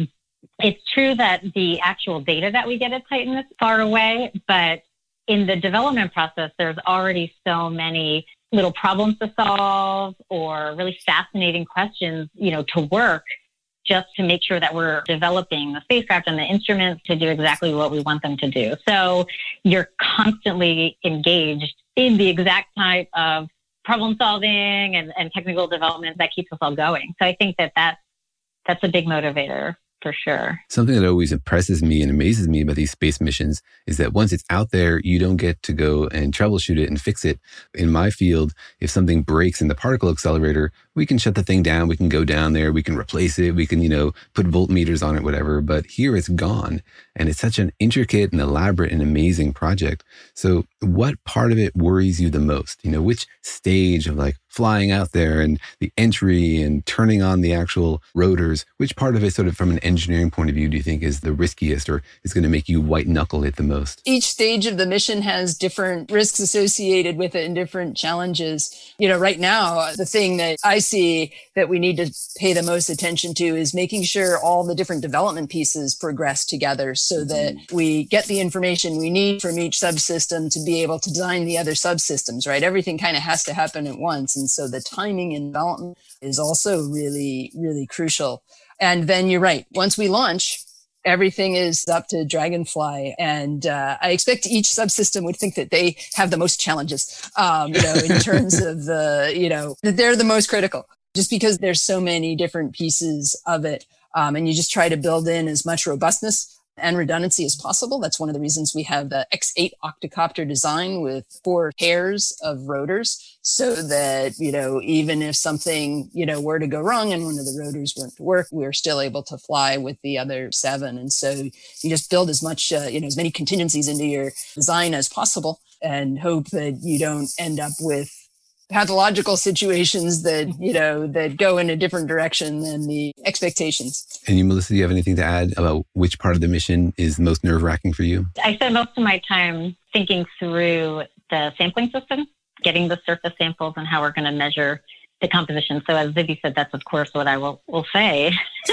It's true that the actual data that we get at Titan is far away, but in the development process, there's already so many little problems to solve or really fascinating questions, to work just to make sure that we're developing the spacecraft and the instruments to do exactly what we want them to do. So you're constantly engaged in the exact type of problem solving and technical development that keeps us all going. So I think that's a big motivator. For sure. Something that always impresses me and amazes me about these space missions is that once it's out there, you don't get to go and troubleshoot it and fix it. In my field, if something breaks in the particle accelerator, we can shut the thing down. We can go down there. We can replace it. We can, put voltmeters on it, whatever. But here it's gone. And it's such an intricate and elaborate and amazing project. So what part of it worries you the most? Which stage of flying out there and the entry and turning on the actual rotors, which part of it sort of from an engineering point of view do you think is the riskiest or is going to make you white knuckle it the most? Each stage of the mission has different risks associated with it and different challenges. Right now, the thing that I see that we need to pay the most attention to is making sure all the different development pieces progress together so that we get the information we need from each subsystem to be able to design the other subsystems, right? Everything kind of has to happen at once. And so the timing in development is also really, really crucial. And then you're right. Once we launch, everything is up to Dragonfly. And I expect each subsystem would think that they have the most challenges, in terms of that they're the most critical, just because there's so many different pieces of it. And you just try to build in as much robustness and redundancy as possible. That's one of the reasons we have the X8 octocopter design with 4 pairs of rotors so that, even if something, were to go wrong and one of the rotors weren't to work, we're still able to fly with the other 7. And so you just build as much, as many contingencies into your design as possible and hope that you don't end up with pathological situations that, that go in a different direction than the expectations. And you, Melissa, do you have anything to add about which part of the mission is most nerve-wracking for you? I spend most of my time thinking through the sampling system, getting the surface samples and how we're going to measure the composition. So as Zibby said, that's of course what I will say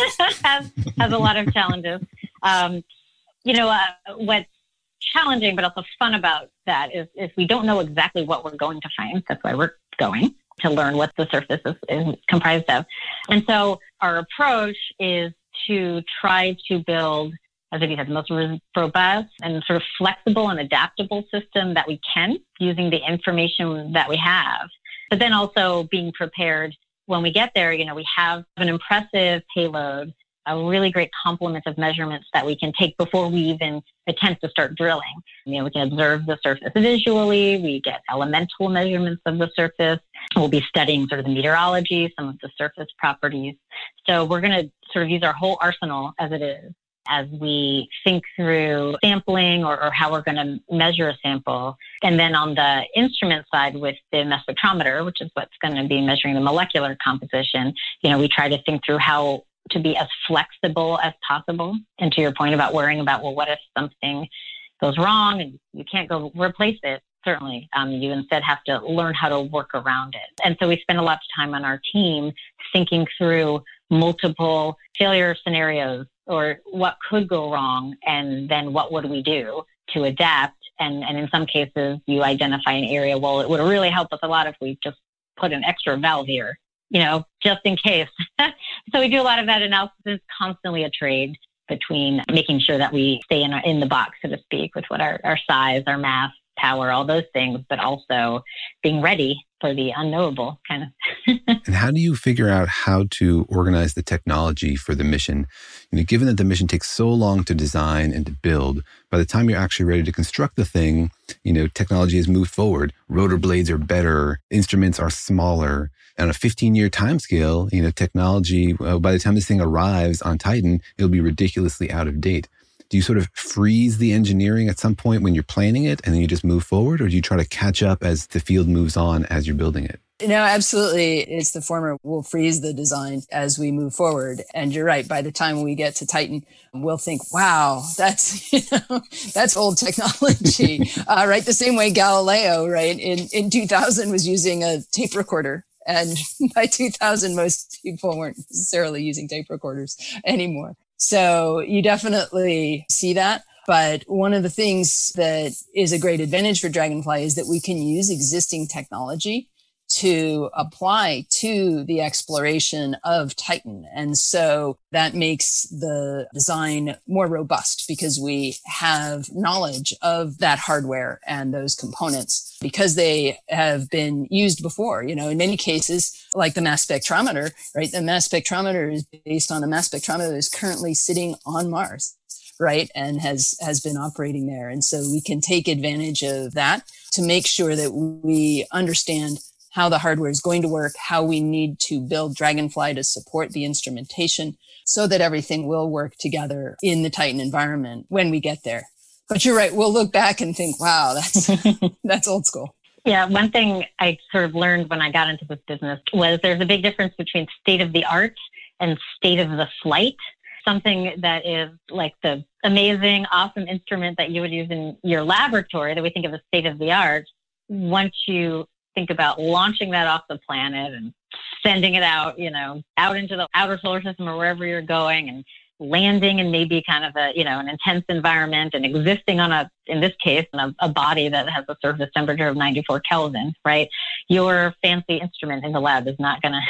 has a lot of challenges. What's challenging but also fun about that is we don't know exactly what we're going to find. That's why we're going to learn what the surface is comprised of. And so our approach is to try to build, as I said, the most robust and sort of flexible and adaptable system that we can using the information that we have. But then also being prepared when we get there, we have an impressive payload, a really great complement of measurements that we can take before we even attempt to start drilling. We can observe the surface visually. We get elemental measurements of the surface. We'll be studying sort of the meteorology, some of the surface properties. So we're going to sort of use our whole arsenal as it is as we think through sampling or how we're going to measure a sample. And then on the instrument side with the mass spectrometer, which is what's going to be measuring the molecular composition, we try to think through how to be as flexible as possible. And to your point about worrying about, well, what if something goes wrong and you can't go replace it? Certainly, you instead have to learn how to work around it. And so we spend a lot of time on our team thinking through multiple failure scenarios or what could go wrong, and then what would we do to adapt? And in some cases, you identify an area, well, it would really help us a lot if we just put an extra valve here, just in case. So we do a lot of that analysis. It's constantly a trade between making sure that we stay in the box, so to speak, with what our size, our mass, power, all those things, but also being ready for the unknowable kind of. And how do you figure out how to organize the technology for the mission? Given that the mission takes so long to design and to build, by the time you're actually ready to construct the thing, technology has moved forward. Rotor blades are better. Instruments are smaller. On a 15-year timescale, technology, by the time this thing arrives on Titan, it'll be ridiculously out of date. Do you sort of freeze the engineering at some point when you're planning it and then you just move forward? Or do you try to catch up as the field moves on as you're building it? No, absolutely. It's the former. We'll freeze the design as we move forward. And you're right. By the time we get to Titan, we'll think, wow, that's old technology, right? The same way Galileo, right, in 2000 was using a tape recorder. And by 2000, most people weren't necessarily using tape recorders anymore. So you definitely see that. But one of the things that is a great advantage for Dragonfly is that we can use existing technology to apply to the exploration of Titan. And so that makes the design more robust because we have knowledge of that hardware and those components because they have been used before. In many cases, like the mass spectrometer, right? The mass spectrometer is based on a mass spectrometer that is currently sitting on Mars, right? And has been operating there. And so we can take advantage of that to make sure that we understand how the hardware is going to work, how we need to build Dragonfly to support the instrumentation so that everything will work together in the Titan environment when we get there. But you're right, we'll look back and think, wow, that's old school. Yeah, one thing I sort of learned when I got into this business was there's a big difference between state of the art and state of the flight. Something that is like the amazing, awesome instrument that you would use in your laboratory that we think of as state of the art. Once you think about launching that off the planet and sending it out, out into the outer solar system or wherever you're going and landing in maybe kind of an intense environment and existing on in this case, a body that has a surface temperature of 94 Kelvin, right? Your fancy instrument in the lab is not gonna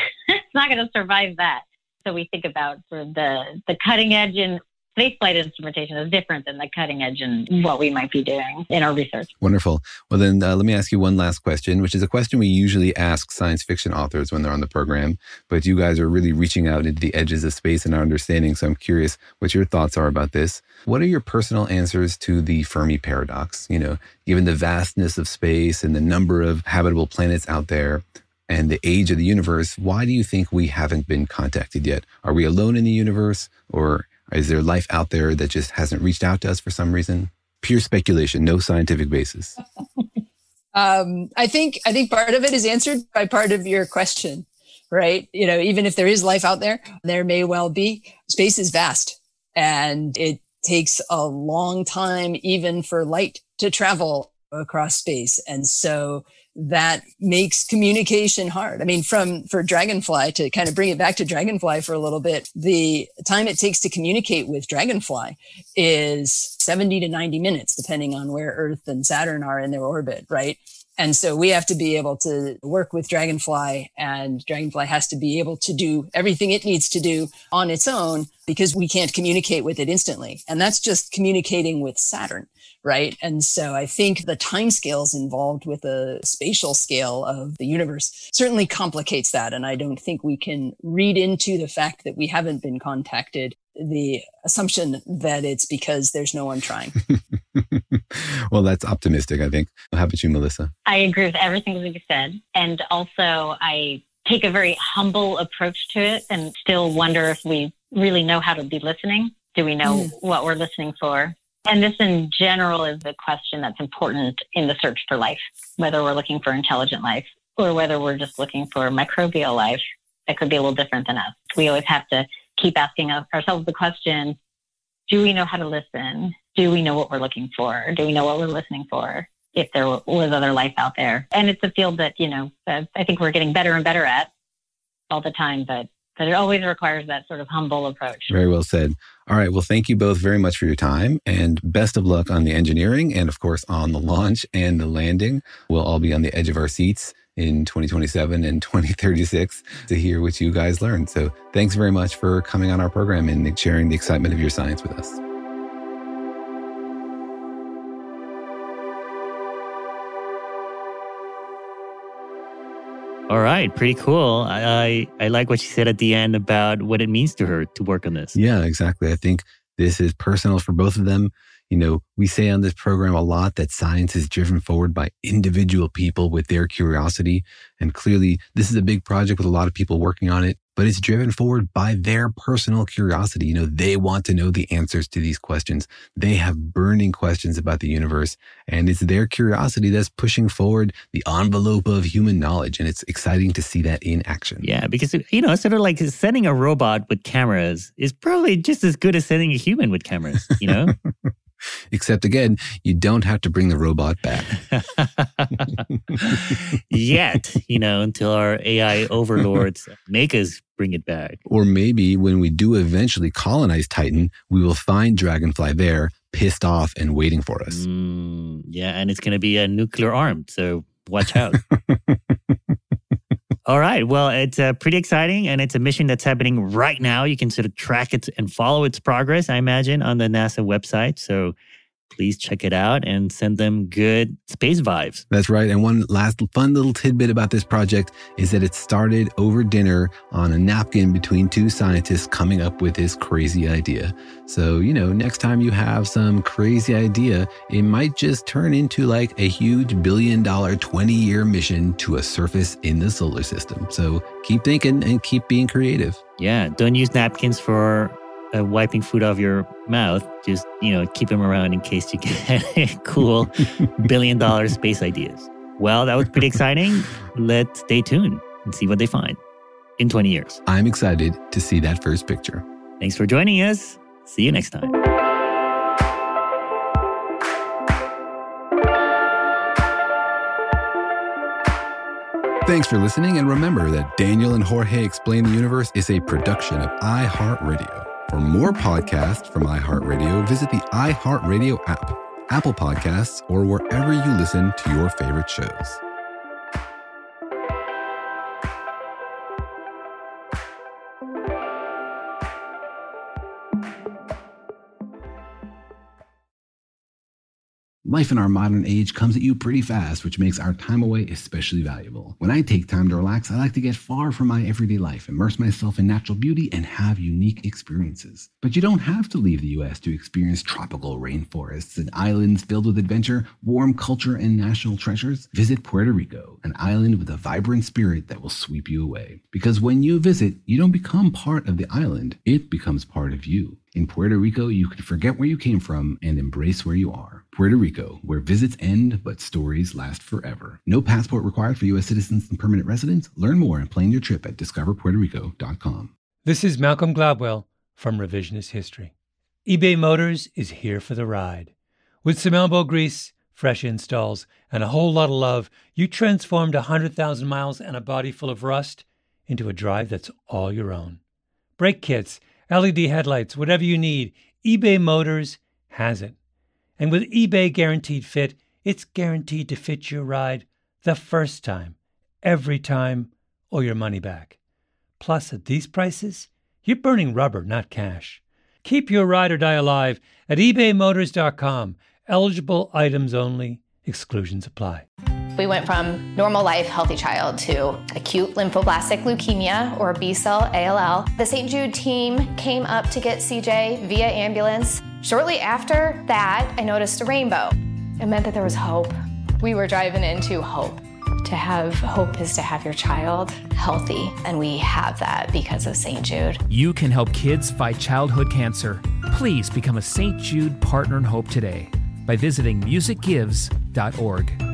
survive that. So we think about sort of the cutting edge in spaceflight instrumentation is different than the cutting edge in what we might be doing in our research. Wonderful. Well, then let me ask you one last question, which is a question we usually ask science fiction authors when they're on the program. But you guys are really reaching out into the edges of space and our understanding. So I'm curious what your thoughts are about this. What are your personal answers to the Fermi paradox? Given the vastness of space and the number of habitable planets out there, and the age of the universe, why do you think we haven't been contacted yet? Are we alone in the universe, or is there life out there that just hasn't reached out to us for some reason? Pure speculation, no scientific basis. I think part of it is answered by part of your question, right? Even if there is life out there, there may well be. Space is vast, and it takes a long time even for light to travel across space. And so that makes communication hard. I mean, for Dragonfly, to kind of bring it back to Dragonfly for a little bit, the time it takes to communicate with Dragonfly is 70 to 90 minutes, depending on where Earth and Saturn are in their orbit, right? And so we have to be able to work with Dragonfly, and Dragonfly has to be able to do everything it needs to do on its own because we can't communicate with it instantly. And that's just communicating with Saturn, right? And so I think the timescales involved with the spatial scale of the universe certainly complicates that. And I don't think we can read into the fact that we haven't been contacted the assumption that it's because there's no one trying. Well, that's optimistic, I think. How about you, Melissa? I agree with everything that you said. And also, I take a very humble approach to it and still wonder if we really know how to be listening. Do we know what we're listening for? And this in general is the question that's important in the search for life, whether we're looking for intelligent life or whether we're just looking for microbial life that could be a little different than us. We always have to keep asking ourselves the question, do we know how to listen? Do we know what we're looking for? Do we know what we're listening for if there was other life out there? And it's a field that, I think we're getting better and better at all the time, but it always requires that sort of humble approach. Very well said. All right. Well, thank you both very much for your time, and best of luck on the engineering and, of course, on the launch and the landing. We'll all be on the edge of our seats in 2027 and 2036 to hear what you guys learned. So thanks very much for coming on our program and sharing the excitement of your science with us. All right, pretty cool. I like what she said at the end about what it means to her to work on this. Yeah, exactly. I think this is personal for both of them. We say on this program a lot that science is driven forward by individual people with their curiosity. And clearly, this is a big project with a lot of people working on it. but it's driven forward by their personal curiosity. They want to know the answers to these questions. They have burning questions about the universe, and it's their curiosity that's pushing forward the envelope of human knowledge, and it's exciting to see that in action. Yeah, because, sort of like sending a robot with cameras is probably just as good as sending a human with cameras, Except, again, you don't have to bring the robot back. Yet, until our AI overlords make us bring it back. Or maybe when we do eventually colonize Titan, we will find Dragonfly there, pissed off and waiting for us. Yeah, and it's going to be nuclear armed, so watch out. All right. Well, it's pretty exciting, and it's a mission that's happening right now. You can sort of track it and follow its progress, I imagine, on the NASA website. So please check it out and send them good space vibes. That's right. And one last fun little tidbit about this project is that it started over dinner on a napkin between two scientists coming up with this crazy idea. So, next time you have some crazy idea, it might just turn into like a huge $1 billion 20-year mission to a surface in the solar system. So keep thinking and keep being creative. Yeah. Don't use napkins for wiping food off your mouth. Just, keep them around in case you get cool $1 billion space ideas. Well, that was pretty exciting. Let's stay tuned and see what they find in 20 years. I'm excited to see that first picture. Thanks for joining us. See you next time. Thanks for listening, and remember that Daniel and Jorge Explain the Universe is a production of iHeartRadio. For more podcasts from iHeartRadio, visit the iHeartRadio app, Apple Podcasts, or wherever you listen to your favorite shows. Life in our modern age comes at you pretty fast, which makes our time away especially valuable. When I take time to relax, I like to get far from my everyday life, immerse myself in natural beauty, and have unique experiences. But you don't have to leave the U.S. to experience tropical rainforests and islands filled with adventure, warm culture, and national treasures. Visit Puerto Rico, an island with a vibrant spirit that will sweep you away. Because when you visit, you don't become part of the island, it becomes part of you. In Puerto Rico, you can forget where you came from and embrace where you are. Puerto Rico, where visits end, but stories last forever. No passport required for U.S. citizens and permanent residents. Learn more and plan your trip at discoverpuertorico.com. This is Malcolm Gladwell from Revisionist History. eBay Motors is here for the ride. With some elbow grease, fresh installs, and a whole lot of love, you transformed 100,000 miles and a body full of rust into a drive that's all your own. Brake kits, LED headlights, whatever you need, eBay Motors has it. And with eBay Guaranteed Fit, it's guaranteed to fit your ride the first time, every time, or your money back. Plus, at these prices, you're burning rubber, not cash. Keep your ride or die alive at ebaymotors.com. Eligible items only. Exclusions apply. We went from normal life, healthy child to acute lymphoblastic leukemia, or B-cell ALL. The St. Jude team came up to get CJ via ambulance. Shortly after that, I noticed a rainbow. It meant that there was hope. We were driving into hope. To have hope is to have your child healthy, and we have that because of St. Jude. You can help kids fight childhood cancer. Please become a St. Jude Partner in Hope today by visiting musicgives.org.